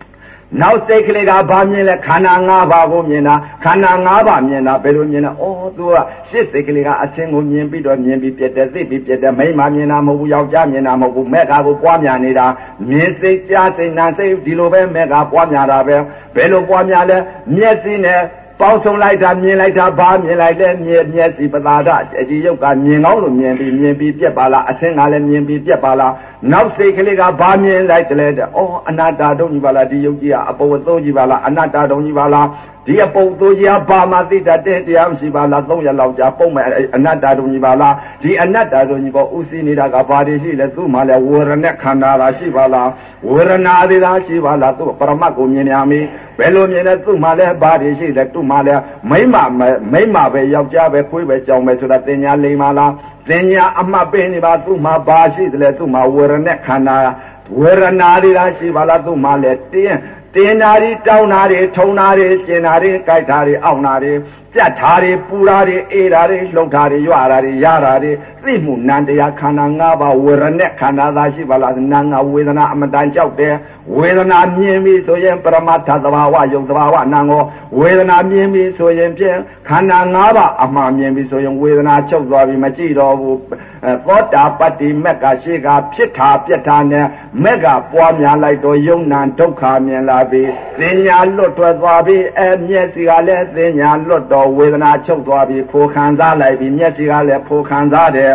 နောက်စိတ်ကလေးကဘာမြင်လဲခန္ဓာ၅ပါးကိုမြင်တာခန္ဓာ၅ပါးမြင်တာဘယ်လိုမြင်လဲဩသူကရှစ်စိတ်ကလေးကအချင်းကိုမြင်ပြီးတော့မြင်ပြီးပြက်တယ်သိပြီးပြက်တယ်မိမမြင်တာမဟုတ်ဘူးယောက်ျားမြင်တာမဟုတ်ဘူးမဲ့ကာကိုပွားများနေတာမြင်စိတ်ကြားစိတ်နာစိတ်ဒီလိုပဲမဲ့ကာပွားများတာပဲဘယ်လိုပွားများလဲမျက်စိနဲ့ပေါင်းစုံလိုက်တာမြင်လိုက်တာဘာမြင်လိုက်လဲမြင်မျက်စိပသာဒအကြည့်ရုပ်ကမြင်ကောင်းလို့မြင်ပြီးမြင်ပြီးပြက်ပါလားအဆင်းကလည်းမြင်ပြီးပြက်ပါလားနောက်စိတ်ကလေးကဘာမြင်လိုက်တယ်လဲဩအနတ္တတုံးကြီးပါလားဒီရုပ်ကြီးကအပေါ်သိုးကြီးပါလားအနတ္တတုံးကြီးပါလားဒီအပုပ်သိုးကြီးကဘာမှသိတတ်တဲ့တရားမရှိပါလားသုံးရက်လောက်ကြာပုံမဲ့အနတ္တတုံးကြီးပါလားဒီအနတ္တတုံးကြီးပေါ်ဥသိနေတာကဘာတွေရှိလဲသူ့မှာလဲဝေရณะခန္ဓာလားရှိပါလားဝေရဏသေးလားရှိပါလားသူ့ပရမတ်ကိုမြင်ရမည်ဘယ်လိုမြင်လဲသူ့မှာလဲဘာတွေရှိလဲသူ့မှာလဲမိမမိမပဲယောက်ျားပဲခွေးပဲကြောင်ပဲဆိုတာတင်ညာလိမ္မာလားတင်ညာအမှတ်ပေးနေပါသူ့မှာဘာရှိသလဲသူ့မှာဝေရณะခန္ဓာဝေရဏသေးလားရှိပါလားသူ့မှာလဲတင်းတင်နာရီတောင်းနာရီထုံနာရီကျင်နာရီကြိုက်တာရီအောက်နာရီကြက်ထားရီပူတာရီအေးတာရီလှုပ်တာရီရွာတာရီရတာရီသိမှုနန္တရားခန္ဓာ၅ပါးဝေရณะခန္ဓာသာရှိပါလားနာငါဝေဒနာအမတန်ကြောက်တယ်ဝေဒနာမြင်ပြီဆိုရင်ပရမတ္ထသဘာဝယုတ်သဘာဝနာငောဝေဒနာမြင်ပြီဆိုရင်ဖြင့်ခန္ဓာ၅ပါးအမှန်မြင်ပြီဆိုရင်ဝေဒနာချုပ်သွားပြီမကြည့်တော့ဘူးသောတာပတ္တိမက်ကရှိကဖြစ်တာပြက်တာနဲ့မက်ကပွားများလိုက်တော့ယုံနာဒုက္ခမြင်လာပြီသင်ညာလွတ်ထွက်သွားပြီအဲမျက်စိကလည်းသင်ညာလွတ်တော့ဝေဒနာချုပ်သွားပြီဖိုခံစားလိုက်ပြီမျက်စိကလည်းဖိုခံစားတယ်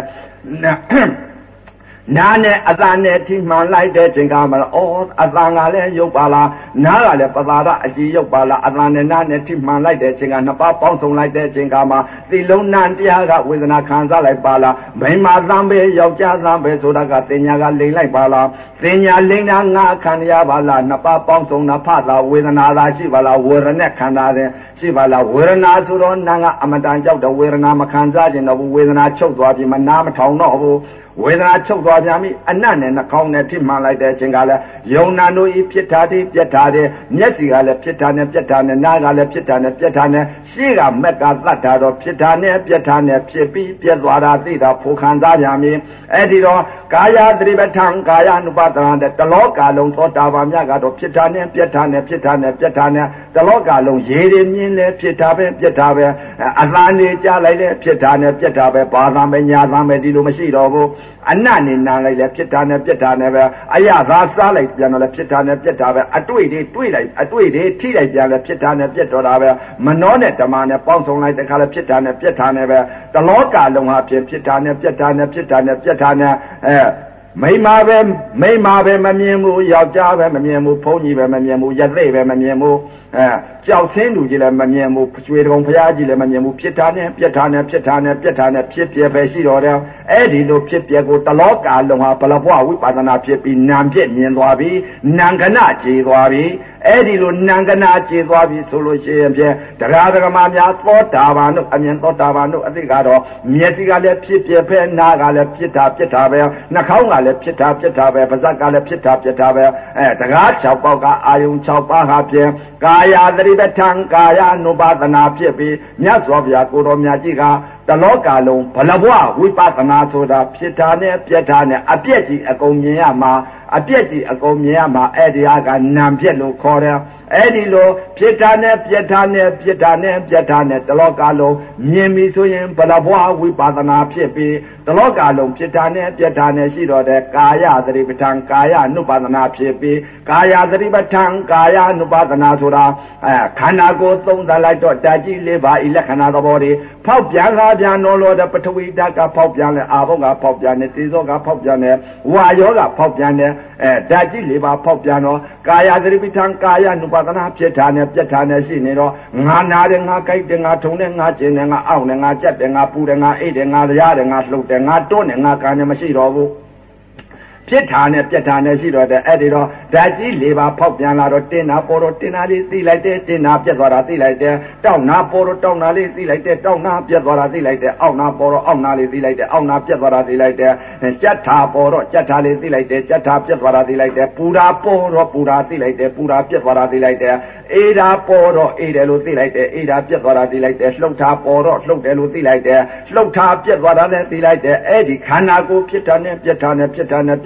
နာနဲ့အသာနဲ့ထိမှန်လိုက်တဲ့ချိန်ကမှဩအသာကလည်းရုပ်ပါလားနားကလည်းပသာဒအကြည့်ရုပ်ပါလားအသာနဲ့နားနဲ့ထိမှန်လိုက်တဲ့ချိန်ကနှစ်ပါးပေါင်းစုံလိုက်တဲ့ချိန်ကမှသီလုံးနံတရားကဝေဒနာခံစားလိုက်ပါလားမိမသံပဲယောက်ျားသံပဲဆိုတာကတင်ညာကလိမ့်လိုက်ပါလားတင်ညာလိမ့်တာငါခံရပါလားနှစ်ပါးပေါင်းစုံတာဖသာဝေဒနာသာရှိပါလားဝေရณะခန္ဓာတဲ့ရှိပါလားဝေဒနာဆိုတော့နာကအမတန်ကြောက်တဲ့ဝေဒနာမခံစားခြင်းတော့ဘူးဝေဒနာချုပ်သွားပြီမနာမထောင်တော့ဘူးဝေဒနာချုပ်သွားပြန်ပြီအနတ်နဲ့နှာခေါင်းနဲ့ထိမှန်လိုက်တဲ့အချိန်ကလည်းယုံနာတို့ဤဖြစ်တာတည်းပြက်တာတည်းမျက်စိကလည်းဖြစ်တာနဲ့ပြက်တာနဲ့နားကလည်းဖြစ်တာနဲ့ပြက်တာနဲ့ရှေ့ကမက်ကသတ်တာတော့ဖြစ်တာနဲ့ပြက်တာနဲ့ဖြစ်ပြီးပြက်သွားတာသိတာဖို့ခံစားပြန်ပြီအဲ့ဒီတော့ကာယသတိပဋ္ဌာန်ကာယ ानु ပါဒနာတဲ့တလောကလုံးသောတာပန်မြတ်ကတော့ဖြစ်တာနဲ့ပြက်တာနဲ့ဖြစ်တာနဲ့ပြက်တာနဲ့တလောကလုံးရေတွေမြင်လဲဖြစ်တာပဲပြက်တာပဲအသာနေကြလိုက်လဲဖြစ်တာနဲ့ပြက်တာပဲဘာသာပဲညာသာပဲဒီလိုမရှိတော့ဘူးအနတ်နေနာလိုက်လဲဖြစ်တာနဲ့ပြက်တာနဲ့ပဲအရသာစားလိုက်ပြန်တော့လဲဖြစ်တာနဲ့ပြက်တာပဲအတွေ့တွေတွေ့လိုက်အတွေ့တွေထိလိုက်ပြန်လဲဖြစ်တာနဲ့ပြက်တော့တာပဲမနှောနဲ့ဓမ္မနဲ့ပေါင်းစုံလိုက်တဲ့ခါလဲဖြစ်တာနဲ့ပြက်တာနဲ့ပဲတလောကလုံးဟာဖြစ်ဖြစ်တာနဲ့ပြက်တာနဲ့ဖြစ်တာနဲ့ပြက်တာနဲ့အဲမိမပဲမိမပဲမမြင်ဘူးယောက်ျားပဲမမြင်ဘူးဘုန်းကြီးပဲမမြင်ဘူးရသေးပဲမမြင်ဘူးအဲကြောက်ဆင်းလူကြီးလည်းမမြင်ဘူးကျွေတုံဖရားကြီးလည်းမမြင်ဘူးဖြစ်တာနဲ့ပြက်တာနဲ့ဖြစ်တာနဲ့ပြက်တာနဲ့ဖြစ်ပြပဲရှိတော့တယ်အဲ့ဒီလိုဖြစ်ပြကိုတလောကလုံးဟာဘလဘွားဝိပဿနာဖြစ်ပြီးနာမ်ဖြစ်မြင်သွားပြီနာမ်ကနကြေသွားပြီအဲ့ဒီလိုနာမ်ကနကြေသွားပြီဆိုလို့ရှိရင်ဖြင့်တရားဓမ္မများသောတာပန်တို့အမြင်သောတာပန်တို့အသိကတော့မျက်စိကလည်းဖြစ်ပြပဲနားကလည်းဖြစ်တာဖြစ်တာပဲနှာခေါင်းကလည်းဖြစ်တာဖြစ်တာပဲပါးစပ်ကလည်းဖြစ်တာဖြစ်တာပဲအဲတရား၆ပေါက်ကအာယုံ၆ပါးဟာဖြင့်ကာယသတိပဋ္ဌာန်ကာယ ानु ပါဒနာဖြစ်ပြီးမြတ်စွာဘုရားကိုတော်မြတ်ကြီးကတလောကလုံးဘလဘွားဝိပဿနာဆိုတာဖြစ်တာနဲ့ပြက်တာနဲ့အပြက်ကြီးအကုန်မြင်ရမှာအပြက်ကြီးအကုန်မြင်ရမှာအဲ့ဒီဟာကနာမ်ပြက်လို့ခေါ်တယ်အဲ့ဒီလိုဖြစ်တာနဲ့ပြက်တာနဲ့ပြက်တာနဲ့ပြက်တာနဲ့တလောကလုံးမြင်ပြီဆိုရင်ဘလဘွားဝိပဿနာဖြစ်ပြီးတလောကလုံးဖြစ်တာနဲ့ပြက်တာနဲ့ရှိတော့တဲ့ကာယသတိပဋ္ဌာန်ကာယ ानु ပါဒနာဖြစ်ပြီးကာယသတိပဋ္ဌာန်ကာယ ानु ပါဒနာဆိုတာအဲခန္ဓာကိုယ်သုံးသပ်လိုက်တော့ဓာတ်ကြီးလေးပါဤလက္ခဏာသဘောတွေဖောက်ပြန်လာပြန်တော့လို့တဲ့ပထဝီဓာတ်ကဖောက်ပြန်လဲအာဘုတ်ကဖောက်ပြန်တယ်တေဇောကဖောက်ပြန်တယ်ဝါယောကဖောက်ပြန်တယ်အဲဓာတ်ကြီးလေးပါဖောက်ပြန်တော့ကာယသတိပဋ္ဌာန်ကာယ ानु ပါဒနာဖြစ်တာနဲ့ပြက်တာနဲ့ရှိနေတော့ငါနာတယ်ငါကြိုက်တယ်ငါထုံတယ်ငါကျင်တယ်ငါအောင့်တယ်ငါကြက်တယ်ငါပူတယ်ငါအိတ်တယ်ငါရားတယ်ငါလှုပ်တယ်ငါတွန်းတယ်ငါကန်တယ်မရှိတော့ဘူးဖြစ်တာနဲ့ပြက်တာနဲ့ရှိတော့တဲ့အဲ့ဒီတော့ဓာတ်ကြီးလေးပါဖောက်ပြန်လာတော့တင်းနာပေါ်တော့တင်းနာလေးသိလိုက်တယ်တင်းနာပြက်သွားတာသိလိုက်တယ်တောက်နာပေါ်တော့တောက်နာလေးသိလိုက်တယ်တောက်နာပြက်သွားတာသိလိုက်တယ်အောက်နာပေါ်တော့အောက်နာလေးသိလိုက်တယ်အောက်နာပြက်သွားတာသိလိုက်တယ်ကြက်ထာပေါ်တော့ကြက်ထာလေးသိလိုက်တယ်ကြက်ထာပြက်သွားတာသိလိုက်တယ်ပူတာပေါ်တော့ပူတာသိလိုက်တယ်ပူတာပြက်သွားတာသိလိုက်တယ်အေးတာပေါ်တော့အေးတယ်လို့သိလိုက်တယ်အေးတာပြက်သွားတာသိလိုက်တယ်လှုပ်တာပေါ်တော့လှုပ်တယ်လို့သိလိုက်တယ်လှုပ်တာပြက်သွားတာလည်းသိလိုက်တယ်အဲ့ဒီခန္ဓာကိုယ်ဖြစ်တာနဲ့ပြက်တာနဲ့ဖြစ်တာနဲ့ပြက်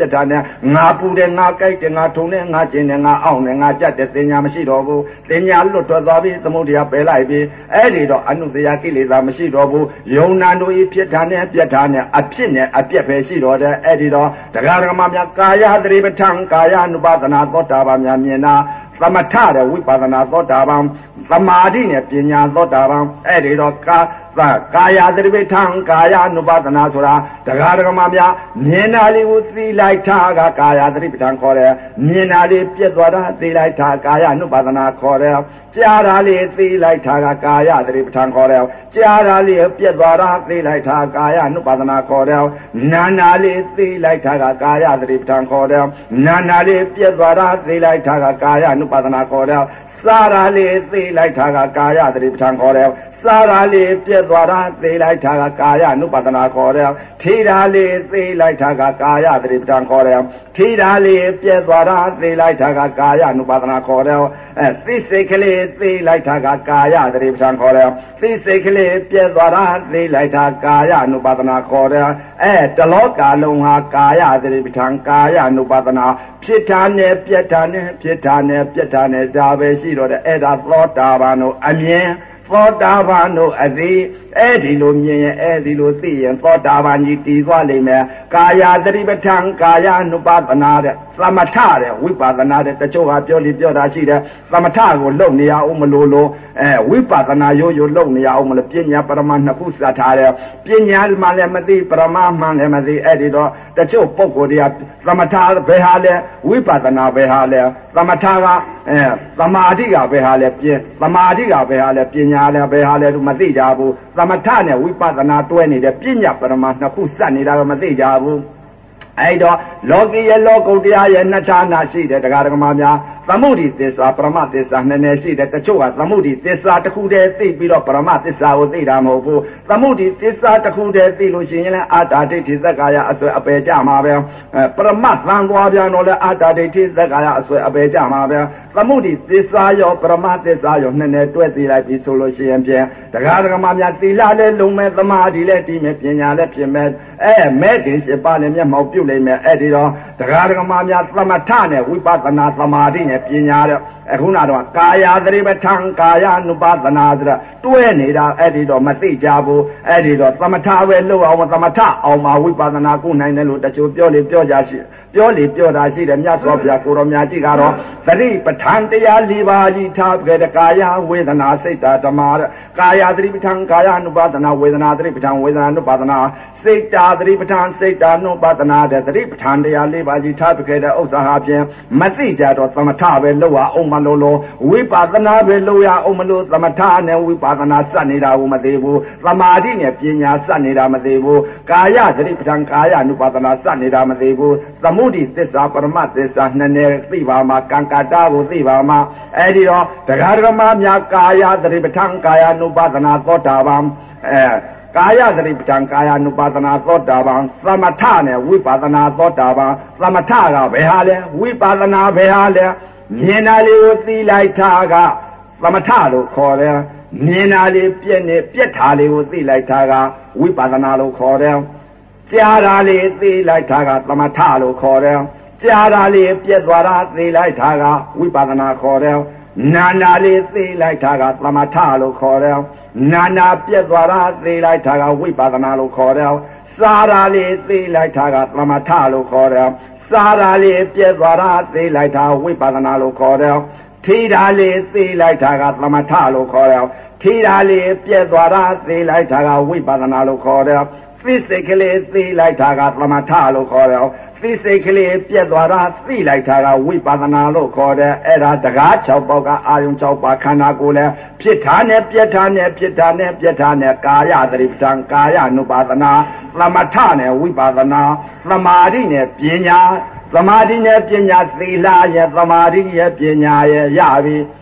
က်ထားနဲ့ငါပူတယ်ငါကြိုက်တယ်ငါထုံတယ်ငါကျင်တယ်ငါအောင်တယ်ငါကြက်တယ်သင်ညာမရှိတော့ဘူးသင်ညာလွတ်ထွက်သွားပြီသမုဒိယပယ်လိုက်ပြီအဲ့ဒီတော့အနုတ္တရာကိလေသာမရှိတော့ဘူးယုံနာတို့ဤဖြစ်တာနဲ့ပြက်တာနဲ့အဖြစ်နဲ့အပြက်ပဲရှိတော့တယ်အဲ့ဒီတော့တရားဓမ္မများကာယသတိပဋ္ဌာန်ကာယ ानु ပါဒနာသောတာပန်များမြင်တာသမထတဲ့ဝိပဿနာသောတာပန်သမာဓိနဲ့ပညာသောတာပန်အဲ့ဒီတော့ကာကာယသတိပဋ္ဌာန်ကာယ ानु ပါဒနာဆိုတာတရားဓမ္မများမြင်တာလေးကိုသိလိုက်တာကကာယသတိပဋ္ဌာန်ခေါ်တယ်မြင်တာလေးပြည့်သွားတာသိလိုက်တာကာယ ानु ပါဒနာခေါ်တယ်ကြားတာလေးသိလိုက်တာကကာယသတိပဋ္ဌာန်ခေါ်တယ်ကြားတာလေးပြည့်သွားတာသိလိုက်တာကာယ ानु ပါဒနာခေါ်တယ်နာနာလေးသိလိုက်တာကကာယသတိပဋ္ဌာန်ခေါ်တယ်နာနာလေးပြည့်သွားတာသိလိုက်တာကကာယ ानु ပါဒနာခေါ်တယ်စာရာလေးသိလိုက်တာကကာယသတိပဋ္ဌာန်ခေါ်တယ်စာရာလေးပြည့်သွားတာသိလိုက်တာကကာယ ानु ပါဒနာခေါ်တယ်ထေရာလေးသိလိုက်တာကကာယသတိပဋ္ဌာန်ခေါ်တယ်ထေရာလေးပြည့်သွားတာသိလိုက်တာကကာယ ानु ပါဒနာခေါ်တယ်အဲသိစိတ်ကလေးသိလိုက်တာကကာယသတိပဋ္ဌာန်ခေါ်တယ်သိစိတ်ကလေးပြည့်သွားတာသိလိုက်တာကာယ ानु ပါဒနာခေါ်တယ်အဲတလောကလုံးဟာကာယသတိပဋ္ဌာန်ကာယ ानु ပါဒနာဖြစ်တာနဲ့ပြက်တာနဲ့ဖြစ်တာနဲ့ပြက်တာနဲ့ဒါပဲရှိတော့တယ်အဲ့ဒါသောတာပန်တို့အမြင်သောတာပန်တို့အသိအဲ့ဒီလိုမြင်ရင်အဲ့ဒီလိုသိရင်သောတာပန်ကြီးတည်သွားလိမ့်မယ်ကာယသတိပဋ္ဌာန်ကာယ ानु ပါဒနာတဲ့သမထတဲ့ဝိပဿနာတဲ့တချို့ကပြောလိပြောတာရှိတယ်သမထကိုလုံနေရအောင်မလို့လို့အဲဝိပဿနာရိုးရိုးလုံနေရအောင်မလို့ပညာပရမနှစ်ခုစပ်ထားတယ်ပညာမှလည်းမသိပရမမှလည်းမသိအဲ့ဒီတော့တချို့ပုဂ္ဂိုလ်တွေကသမထဘယ်ဟာလဲဝိပဿနာဘယ်ဟာလဲသမထကအဲသမာဓိကဘယ်ဟာလဲပြင်သမာဓိကဘယ်ဟာလဲပညာလဲဘယ်ဟာလဲသူမသိကြဘူးသမထနဲ့ဝိပဿနာတွဲနေတဲ့ပညာပရမနှစ်ခုစပ်နေတာကမသိကြဘူးအဲ့တော့လောကီရဲ့လောကုတ္တရာရဲ့နှစ်ဌာနရှိတယ်တရားဓမ္မများသမုဒိသစ္စာပရမသစ္စာနည်းနည်းရှိတယ်တချို့ကသမုဒိသစ္စာတစ်ခုတည်းသိပြီးတော့ပရမသစ္စာကိုသိတာမဟုတ်ဘူးသမုဒိသစ္စာတစ်ခုတည်းသိလို့ရှိရင်လည်းအာတာဒိဋ္ဌိသက္ကာယအစွဲအပယ်ကြမှာပဲပရမသံသွားပြန်တော့လည်းအာတာဒိဋ္ဌိသက္ကာယအစွဲအပယ်ကြမှာပဲသမုဒိသစ္စာရောပရမသစ္စာရောနည်းနည်းတွဲသိလိုက်ပြီးဆိုလို့ရှိရင်ဖြင့်တရားဓမ္မများသီလလည်းလုံမဲ့သမာဓိလည်းတည်မဲ့ပညာလည်းဖြစ်မဲ့အဲမဲ့ဒီရှိပါလည်းမျက်မှောက်ပြုတ်လိမ့်မယ်အဲ့ဒီတော့တရားဓမ္မများသမထနဲ့ဝိပဿနာသမာဓိနဲ့ပညာတဲ့အခုနတော့ကာယသတိပဋ္ဌာန်ကာယ ानु ပါဒနာဆိုတာတွဲနေတာအဲ့ဒီတော့မသိကြဘူးအဲ့ဒီတော့သမထပဲလို့အောင်သမထအောင်မှာဝိပဿနာကုနိုင်တယ်လို့တချို့ပြောလေပြောကြရှိပြောလေပြောတာရှိတယ်မြတ်စွာဘုရားကိုတော်မြတ်ကြီးကတော့သတိပဋ္ဌာန်တရား၄ပါးကြီးထားကြတဲ့ကာယဝေဒနာစိတ်ဓမ္မတဲ့ကာယသတိပဋ္ဌာန်ကာယ ानु ပါဒနာဝေဒနာသတိပဋ္ဌာန်ဝေဒနာ ानु ပါဒနာစိတ်တာသတိပဋ္ဌာန်စိတ်တာ ानु ပါဒနာတဲ့သတိပဋ္ဌာန်တရား၄ပါးကြီးထားကြတဲ့ဥစ္စာဟာဖြင့်မသိကြတော့သမထပဲလို့ရအောင်မလို့လို့ဝိပဿနာပဲလို့ရအောင်မလို့သမထနဲ့ဝိပဿနာစက်နေတာကိုမသိဘူးသမာဓိနဲ့ပညာစက်နေတာမသိဘူးကာယသတိပဋ္ဌာန်ကာယ ानु ပါဒနာစက်နေတာမသိဘူးသမုဒိသစ္စာပရမသစ္စာနှစ်နယ်သိပါမှာကံကတာကိုသိပါမှာအဲ့ဒီတော့တရားဓမ္မများကာယသတိပဋ္ဌာန်ကာယ ानु ပါဒနာသောတာပန်အဲကာယသတိပဋ္ဌာန်ကာယ ानु ပါဒနာသောတာပန်သမထနဲ့ဝိပဿနာသောတာပန်သမထကဘယ်ဟာလဲဝိပဿနာဘယ်ဟာလဲမြင်တာလေးကိုသိလိုက်တာကသမထလို့ခေါ်တယ်မြင်တာလေးပြက်နေပြက်တာလေးကိုသိလိုက်တာကဝိပဿနာလို့ခေါ်တယ်ကြားတာလေးသိလိုက်တာကသမထလို့ခေါ်တယ်ကြားတာလေးပြက်သွားတာသိလိုက်တာကဝိပဿနာခေါ်တယ်နာနာလေးသိလိုက်တာကသမထလို့ခေါ်တယ်နာနာပြက်သွားတာသိလိုက်တာကဝိပဿနာလို့ခေါ်တယ်စာရာလေးသိလိုက်တာကသမထလို့ခေါ်တယ်စာရာလေးပြက်သွားတာသိလိုက်တာဝိပဿနာလို့ခေါ်တယ်ထေရာလေးသိလိုက်တာကသမထလို့ခေါ်တယ်ထေရာလေးပြက်သွားတာသိလိုက်တာကဝိပဿနာလို့ခေါ်တယ်သိစိတ်ကလေးသိလိုက်တာကသမထလို့ခေါ်တယ်သိစိတ်ကလေးပြက်သွားတာသိလိုက်တာကဝိပဿနာလို့ခေါ်တယ်အဲ့ဒါတကား၆ပေါက်ကအာယုံ၆ပါးခန္ဓာကိုယ်လဲဖြစ်တာနဲ့ပြက်တာနဲ့ဖြစ်တာနဲ့ပြက်တာနဲ့ကာယသတိပဋ္ဌာန်ကာယ ानु ပါဒနာသမထနဲ့ဝိပဿနာသမာဓိနဲ့ပညာသမာဓိနဲ့ပညာသီလရဲ့သမာဓိရဲ့ပညာရဲ့ရပြီ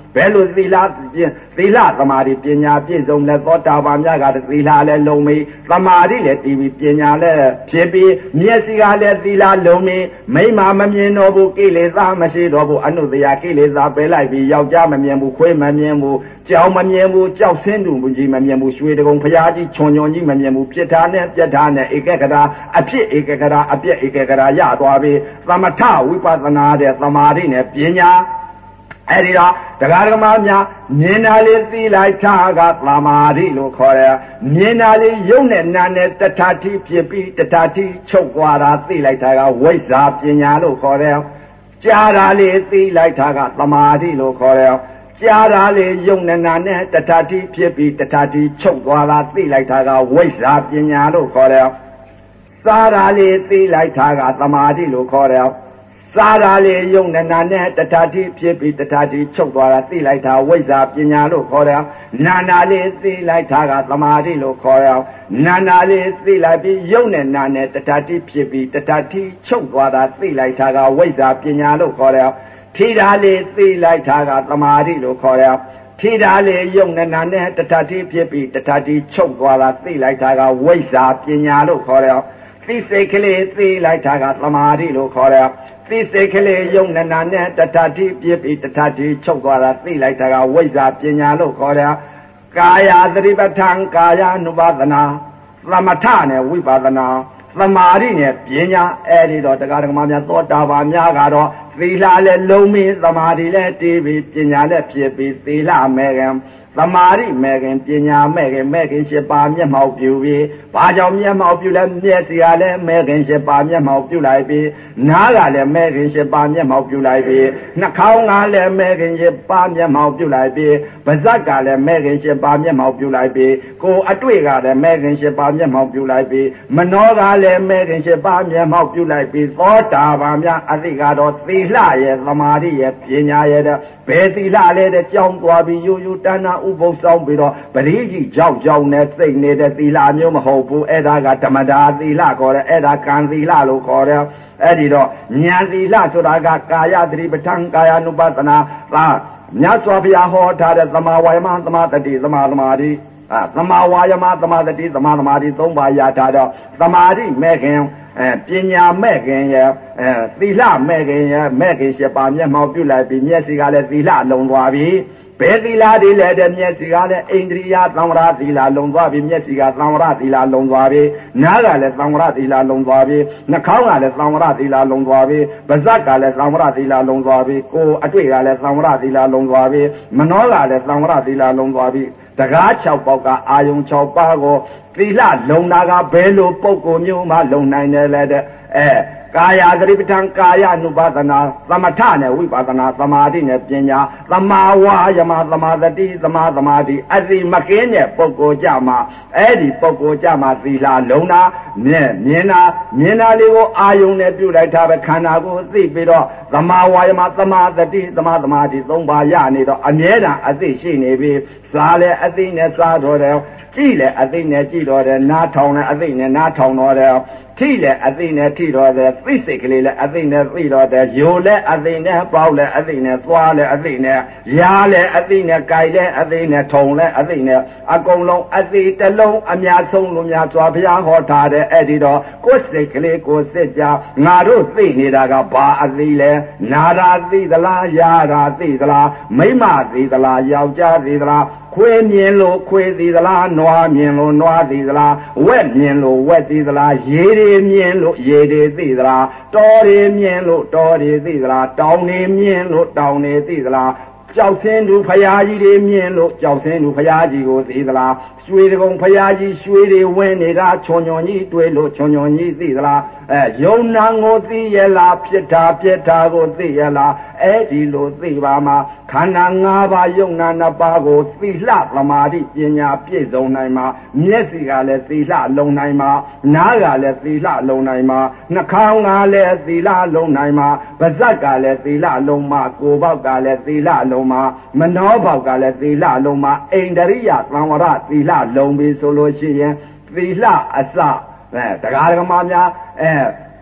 ဘယ်လိုသီလသီလသမာဓိပညာပြည့်စုံလဲသောတာပန်များကသီလလည်းလုံးပြီသမာဓိလည်းတည်ပြီးပညာလည်းဖြစ်ပြီးမျက်စိကလည်းသီလလုံးပြီမိမမမြင်တော့ဘူးကိလေသာမရှိတော့ဘူးအနုတ္တရာကိလေသာပယ်လိုက်ပြီးယောက်ျားမမြင်ဘူးခွေးမမြင်ဘူးကြောင်မမြင်ဘူးကြောက်ဆင်းသူကြီးမမြင်ဘူးရွှေတကုံဖရာကြီးချွန်ချွန်ကြီးမမြင်ဘူးပြစ်ထားနဲ့ပြက်ထားနဲ့ဧကဂရာအဖြစ်ဧကဂရာအပြက်ဧကဂရာရသွားပြီသမထဝိပဿနာတဲ့သမာဓိနဲ့ပညာအဲ့ဒီတော့တရားဓမ္မများမြင်တာလေးသိလိုက်တာကသမာဓိလို့ခေါ်တယ်မြင်တာလေးယုံနဲ့နာနဲ့တထာတိဖြစ်ပြီးတထာတိချုပ်သွားတာသိလိုက်တာကဝိဇ္ဇာပညာလို့ခေါ်တယ်ကြားတာလေးသိလိုက်တာကသမာဓိလို့ခေါ်တယ်ကြားတာလေးယုံနဲ့နာနဲ့တထာတိဖြစ်ပြီးတထာတိချုပ်သွားတာသိလိုက်တာကဝိဇ္ဇာပညာလို့ခေါ်တယ်စားတာလေးသိလိုက်တာကသမာဓိလို့ခေါ်တယ်စားတာလေးယုံနဲ့နာနဲ့တထာတိဖြစ်ပြီးတထာတိချုပ်သွားတာသိလိုက်တာဝိဇ္ဇာပညာလို့ခေါ်တယ်နာနာလေးသိလိုက်တာကသမာဓိလို့ခေါ်တယ်နာနာလေးသိလိုက်ပြီးယုံနဲ့နာနဲ့တထာတိဖြစ်ပြီးတထာတိချုပ်သွားတာသိလိုက်တာကဝိဇ္ဇာပညာလို့ခေါ်တယ်ထိတာလေးသိလိုက်တာကသမာဓိလို့ခေါ်တယ်ထိတာလေးယုံနဲ့နာနဲ့တထာတိဖြစ်ပြီးတထာတိချုပ်သွားတာသိလိုက်တာကဝိဇ္ဇာပညာလို့ခေါ်တယ်သိစိတ်ကလေးသိလိုက်တာကသမာဓိလို့ခေါ်တယ်သိစိတ်ကလေးယုံနာနာနဲ့တထာတိပြည့်ပြီးတထာတိချုပ်သွားတာသိလိုက်တာကဝိဇ္ဇာပညာလို့ခေါ်တယ်ကာယသတိပဋ္ဌာန်ကာယ ानु ပါဒနာသမထနဲ့ဝိပဿနာသမာဓိနဲ့ပညာအဲ့ဒီတော့တရားဓမ္မများသောတာပန်များကတော့သီလလည်းလုံးပြီးသမာဓိလည်းတည်ပြီးပညာလည်းဖြစ်ပြီးသီလမဲ့ကံသမာဓိမဲ့ခင်ပညာမဲ့ခင်မဲ့ခင်၈ပါးမျက်မှောက်ပြုပြီးဘာကြောင့်မျက်မှောက်ပြုလဲမျက်စိကလည်းမဲ့ခင်၈ပါးမျက်မှောက်ပြုလိုက်ပြီးနားကလည်းမဲ့ခင်၈ပါးမျက်မှောက်ပြုလိုက်ပြီးနှာခေါင်းကလည်းမဲ့ခင်၈ပါးမျက်မှောက်ပြုလိုက်ပြီးပါးစပ်ကလည်းမဲ့ခင်၈ပါးမျက်မှောက်ပြုလိုက်ပြီးကိုယ်အတွေ့ကလည်းမဲ့ခင်၈ပါးမျက်မှောက်ပြုလိုက်ပြီးမနောကလည်းမဲ့ခင်၈ပါးမျက်မှောက်ပြုလိုက်ပြီးသောတာပန်များအသိကတော့သီလရဲ့သမာဓိရဲ့ပညာရဲ့ဘယ်သီလလဲတဲ့ကြောင်းသွားပြီးရိုးရိုးတဏ္ဍဥပုသ်ဆောင်ပြီးတော့ပရိကြီးကြောက်ကြောက်နဲ့စိတ်နေတဲ့သီလမျိုးမဟုတ်ဘူးအဲ့ဒါကဓမ္မတာသီလခေါ်တယ်အဲ့ဒါကံသီလလို့ခေါ်တယ်အဲ့ဒီတော့ဉာဏ်သီလဆိုတာကကာယသတိပဋ္ဌာန်ကာယ ानु ပါဒနာသာမြတ်စွာဘုရားဟောထားတဲ့သမာဝါယမသမာတတိသမာသမာဓိအာသမာဝါယမသမာတတိသမာသမာဓိသုံးပါးရထားတော့သမာဓိမဲ့ခင်အဲပညာမဲ့ခင်ရဲ့အဲသီလမဲ့ခင်ရဲ့မဲ့ခင်၈ပါးမျက်မှောက်ပြုလိုက်ပြီးမျက်စိကလည်းသီလလုံသွားပြီဘယ်သီလတွေလဲတဲ့မျက်စိကလည်းအိန္ဒြိယသံဝရသီလလုံသွားပြီမျက်စိကသံဝရသီလလုံသွားပြီနားကလည်းသံဝရသီလလုံသွားပြီနှာခေါင်းကလည်းသံဝရသီလလုံသွားပြီပါးစပ်ကလည်းသံဝရသီလလုံသွားပြီကိုယ်အတွေ့ကလည်းသံဝရသီလလုံသွားပြီမနောကလည်းသံဝရသီလလုံသွားပြီတကား၆ပေါက်ကအာယုံ၆ပါးကိုသီလလုံတာကဘယ်လိုပုံကိုမျိုးမှလုံနိုင်တယ်လဲတဲ့အဲကာယသတိပဋ္ဌာန်ကာယ ानु ပါဒနာသမထနဲ့ဝိပဿနာသမာဓိနဲ့ပညာသမာဝါယမသမာသတိသမာသမာဓိအတိမကင်းတဲ့ပုဂ္ဂိုလ်ကြမှာအဲ့ဒီပုဂ္ဂိုလ်ကြမှာသီလလုံတာမြင်မြင်တာမြင်တာလေးကိုအာယုံနဲ့ပြုလိုက်တာပဲခန္ဓာကိုသိပြီးတော့သမာဝါယမသမာသတိသမာသမာဓိသုံးပါးရနေတော့အမြဲတမ်းအသိရှိနေပြီစားလဲအသိနဲ့စားတော့တယ်ကြည့်လဲအသိနဲ့ကြည့်တော့တယ်နားထောင်လဲအသိနဲ့နားထောင်တော့တယ်ထိလဲအသိနဲ့ထိတော့တယ်သိစိတ်ကလေးလဲအသိနဲ့သိတော့တယ်ယိုလဲအသိနဲ့ပေါက်လဲအသိနဲ့သွားလဲအသိနဲ့ရားလဲအသိနဲ့ကြိုက်လဲအသိနဲ့ထုံလဲအသိနဲ့အကုန်လုံးအသိတစ်လုံးအများဆုံးလို့များစွာဘုရားဟောထားတယ်အဲ့ဒီတော့ကိုယ်စိတ်ကလေးကိုစစ်ကြငါတို့သိနေတာကဘာအသိလဲနာရာသိသလားယာရာသိသလားမိမသိသလားယောက်ျားသိသလားခွေမြင်လို့ခွေသိသလားနွားမြင်လို့နွားသိသလားဝက်မြင်လို့ဝက်သိသလားရေတွေမြင်လို့ရေတွေသိသလားတောတွေမြင်လို့တောတွေသိသလားတောင်တွေမြင်လို့တောင်တွေသိသလားကြောက်စင်းသူဖရာကြီးတွေမြင်လို့ကြောက်စင်းသူဖရာကြီးကိုသိသလားရွှေတကုံဖရာကြီးရွှေတွေဝင်နေတာချွန်ချွန်ကြီးတွေ့လို့ချွန်ချွန်ကြီးသိသလားအဲယုံနာကိုသိရလားဖြစ်တာပြက်တာကိုသိရလားအဲ့ဒီလိုသိပါမှာခန္ဓာ၅ပါးယုံနာနှစ်ပါးကိုသီလသမာဓိပညာပြည့်စုံနိုင်မှာမျက်စိကလည်းသီလလုံနိုင်မှာနားကလည်းသီလလုံနိုင်မှာနှာခေါင်းကလည်းသီလလုံနိုင်မှာပါးစပ်ကလည်းသီလလုံမှာကိုယ်ပေါက်ကလည်းသီလလုံမှာမနောပေါက်ကလည်းသီလလုံမှာအိန္ဒရိယသံဝရသီလလုံပြီဆိုလို့ရှိရင်သီလအစအဲတရားဓမ္မများအဲ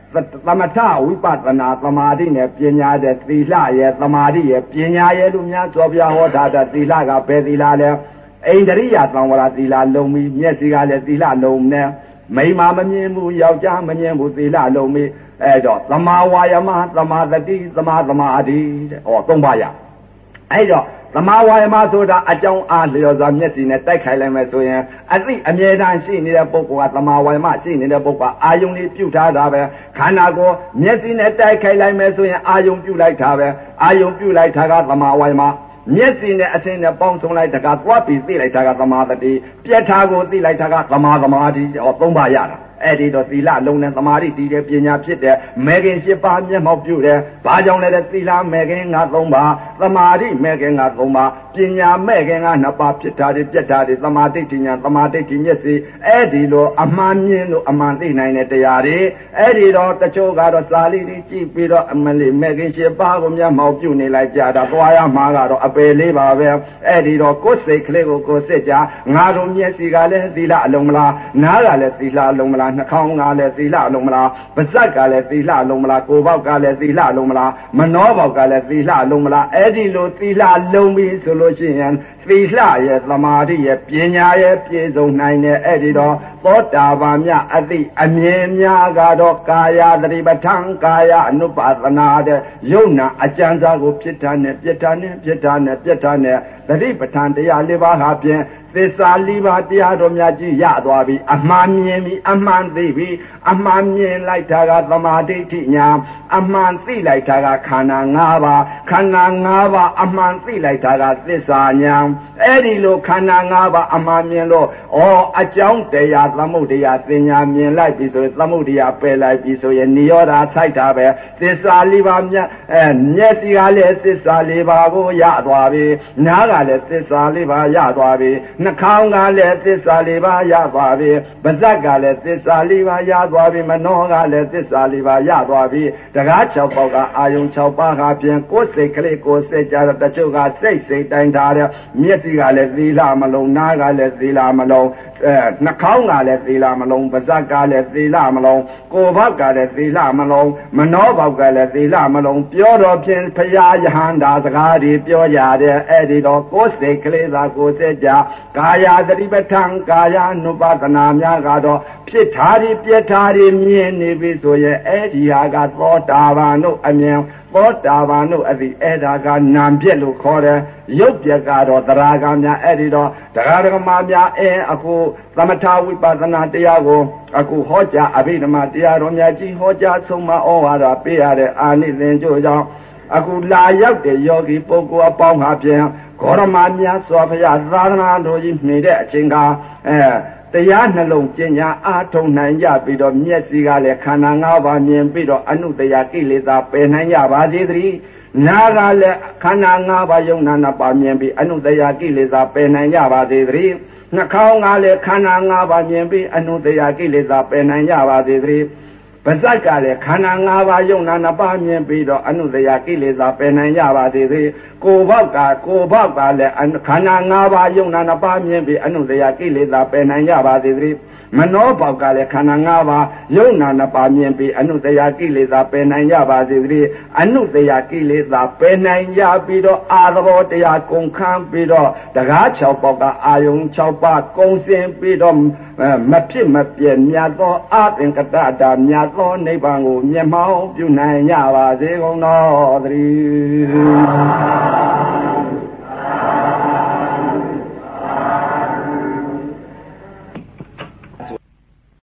သမထဝိပဿနာသမာဓိနဲ့ပညာတဲ့သီလရဲ့သမာဓိရဲ့ပညာရဲ့လူများကြောပြဟောထားတဲ့သီလကဘယ်သီလလဲအိန္ဒြိယသံဝရသီလလုံးပြီးမျက်စိကလည်းသီလလုံးနဲ့မိမမမြင်ဘူးယောက်ျားမမြင်ဘူးသီလလုံးပြီးအဲ့တော့သမာဝါယမသမာသတိသမာသမာဓိတဲ့ဟောသုံးပါးရအဲ့တော့သမာဝါယမဆိုတာအကြောင်းအားလျော်စွာမျက်စိနဲ့တိုက်ခိုက်လိုက်မယ်ဆိုရင်အသိအမြဲတမ်းရှိနေတဲ့ပုဂ္ဂိုလ်ကသမာဝါယမရှိနေတဲ့ပုဂ္ဂိုလ်ကအာယုန်လေးပြုတ်ထားတာပဲခန္ဓာကိုယ်မျက်စိနဲ့တိုက်ခိုက်လိုက်မယ်ဆိုရင်အာယုန်ပြုတ်လိုက်တာပဲအာယုန်ပြုတ်လိုက်တာကသမာဝါယမမျက်စိနဲ့အသင်နဲ့ပေါင်းစုံလိုက်တကသွားပြီးသိလိုက်တာကသမာဓိပြက်ထားကိုသိလိုက်တာကသမာသမာဓိဟောသုံးပါးရတာအဲ့ဒီတော့သီလလုံးနဲ့သမာဓိတည်တဲ့ပညာဖြစ်တဲ့မေခင်၈ပါးမျက်မှောက်ပြုတယ်။ဘာကြောင့်လဲတဲ့သီလမေခင်ငါသုံးပါးသမာဓိမေခင်ငါသုံးပါးပညာမေခင်ငါနှစ်ပါးဖြစ်တာတွေပြက်တာတွေသမာဓိဋ္ဌိညာသမာဓိဋ္ဌိမျက်စိအဲ့ဒီလိုအမှန်မြင်လို့အမှန်သိနိုင်တဲ့တရားတွေအဲ့ဒီတော့တချို့ကတော့စာလိတွေကြည့်ပြီးတော့အမလေးမေခင်၈ပါးကိုမျက်မှောက်ပြုနေလိုက်ကြတာသွားရမှာကတော့အပယ်လေးပါပဲအဲ့ဒီတော့ကိုယ်စိတ်ကလေးကိုကိုယ်စစ်ကြငါတို့မျက်စိကလည်းသီလအလုံးမလားနားကလည်းသီလအလုံးမလားနှာခေါင်းကလည်းသီလလုံးမလားပါးစပ်ကလည်းသီလလုံးမလားကိုယ်ပေါက်ကလည်းသီလလုံးမလားမနှောပေါက်ကလည်းသီလလုံးမလားအဲ့ဒီလိုသီလလုံးပြီဆိုလို့ရှိရင်သီလရဲ့သမာဓိရဲ့ပညာရဲ့ပြည့်စုံနိုင်တဲ့အဲ့ဒီတော့သောတာပန်မြအသိအမြင်များကတော့ကာယသတိပဋ္ဌာန်ကာယအနုပါဒနာတဲ့ယုံနာအကျဉ်းစားကိုဖြစ်တာနဲ့ပြစ်တာနဲ့ပြစ်တာနဲ့ပြစ်တာနဲ့သတိပဋ္ဌာန်တရားလေးပါးဟာဖြင့်သစ္စာလေးပါးတရားတော်များကြီးရသွားပြီအမှန်မြင်ပြီအမှန်သိပြီအမှန်မြင်လိုက်တာကသမာဓိဋ္ဌိညာအမှန်သိလိုက်တာကခန္ဓာ၅ပါးခန္ဓာ၅ပါးအမှန်သိလိုက်တာကသစ္စာညာအဲ့ဒီလိုခန္ဓာ၅ပါးအမှန်မြင်လို့ဩအကြောင်းတရားသမုဒ္ဒရာသင်ညာမြင်လိုက်ပြီဆိုရင်သမုဒ္ဒရာပယ်လိုက်ပြီဆိုရင်နိရောဓဆိုင်တာပဲသစ္စာလေးပါးမြတ်အဲမျက်စိကလည်းသစ္စာလေးပါးကိုရသွားပြီနားကလည်းသစ္စာလေးပါးရသွားပြီနှာခေါင်းကလည်းသစ္စာလေးပါးရသွားပြီပါးစပ်ကလည်းသစ္စာလေးပါးရသွားပြီမနှောကလည်းသစ္စာလေးပါးရသွားပြီတကား၆ပေါက်ကအာယုံ၆ပါးဟာဖြင့်ကိုယ်စိတ်ကလေးကိုယ်စိတ်ကြတော့တချို့ကစိတ်စိတ်တိုင်းထားတယ်မျက်စိကလည်းသီလမလုံးနားကလည်းသီလမလုံးအဲနှာခေါင်းကလည်းသီလမလုံးပါးစပ်ကလည်းသီလမလုံးကိုယ်ဘောက်ကလည်းသီလမလုံးမနှောဘောက်ကလည်းသီလမလုံးပြောတော့ဖြင့်ဖရာယဟန္တာစကားတွေပြောကြတယ်အဲ့ဒီတော့ကိုယ်စိတ်ကလေးသာကိုယ်စိတ်ကြကာယသတိပဋ္ဌာန်ကာယ ानु ပါဒနာများကတော့ဖြစ်ထားပြီးပြက်ထားပြီးမြင်နေပြီဆိုရင်အဲ့ဒီဟာကသောတာပန်တို့အမြင်သောတာပန်တို့အသည်အဲ့ဒါကနာပြက်လို့ခေါ်တယ်ရုပ်ပြက်ကတော့သရဂံများအဲ့ဒီတော့တရားဓမ္မများအဲအခုသမထဝိပဿနာတရားကိုအခုဟောကြားအဘိဓမ္မာတရားတော်များကြီးဟောကြားဆုံးမဩဝါဒပေးရတဲ့အာနိသင်ကျိုးကြောင့်အခုလာရောက်တဲ့ယောဂီပုဂ္ဂိုလ်အပေါင်းဟာဖြင့်ဂေါရမများစွာဘုရားသာသနာတော်ကြီးမြင်တဲ့အချိန်ကအဲတရားနှလုံးကျင့်ညာအားထုတ်နိုင်ကြပြီးတော့မျက်စိကလည်းခန္ဓာ၅ပါးမြင်ပြီးတော့အနုတ္တရာကိလေသာပယ်နိုင်ကြပါစေသတည်းနာကလည်းခန္ဓာ၅ပါးယုံနာနှစ်ပါးမြင်ပြီးအနုတ္တရာကိလေသာပယ်နိုင်ကြပါစေသတည်းနှာခေါင်းကလည်းခန္ဓာ၅ပါးမြင်ပြီးအနုတ္တရာကိလေသာပယ်နိုင်ကြပါစေသတည်းပါးစပ်ကလည်းခန္ဓာ၅ပါးယုံနာနှစ်ပါးမြင်ပြီးတော့အနုတ္တရာကိလေသာပယ်နိုင်ကြပါစေသတည်းကိုယ်ဘောက်ကကိုယ်ဘောက်ကလည်းခန္ဓာ၅ပါးယုံနာနှစ်ပါးမြင်ပြီးအနုတ္တရာကိလေသာပယ်နိုင်ကြပါစေသတည်းမနောဘောက်ကလည်းခန္ဓာ၅ပါးယုံနာနှစ်ပါးမြင်ပြီးအနုတ္တရာကိလေသာပယ်နိုင်ကြပါစေသတည်းအနုတ္တရာကိလေသာပယ်နိုင်ကြပြီးတော့အာသဘောတရားကုန်ခန်းပြီးတော့တကား၆ပေါက်ကအာယုံ၆ပါးကုန်စင်ပြီးတော့မဖြစ်မပြည့်မြတ်သောအသင်္ကတတာမြတ်သောနိဗ္ဗာန်ကိုမျက်မှောက်ပြုနိုင်ကြပါစေကုန်တော်သတည်း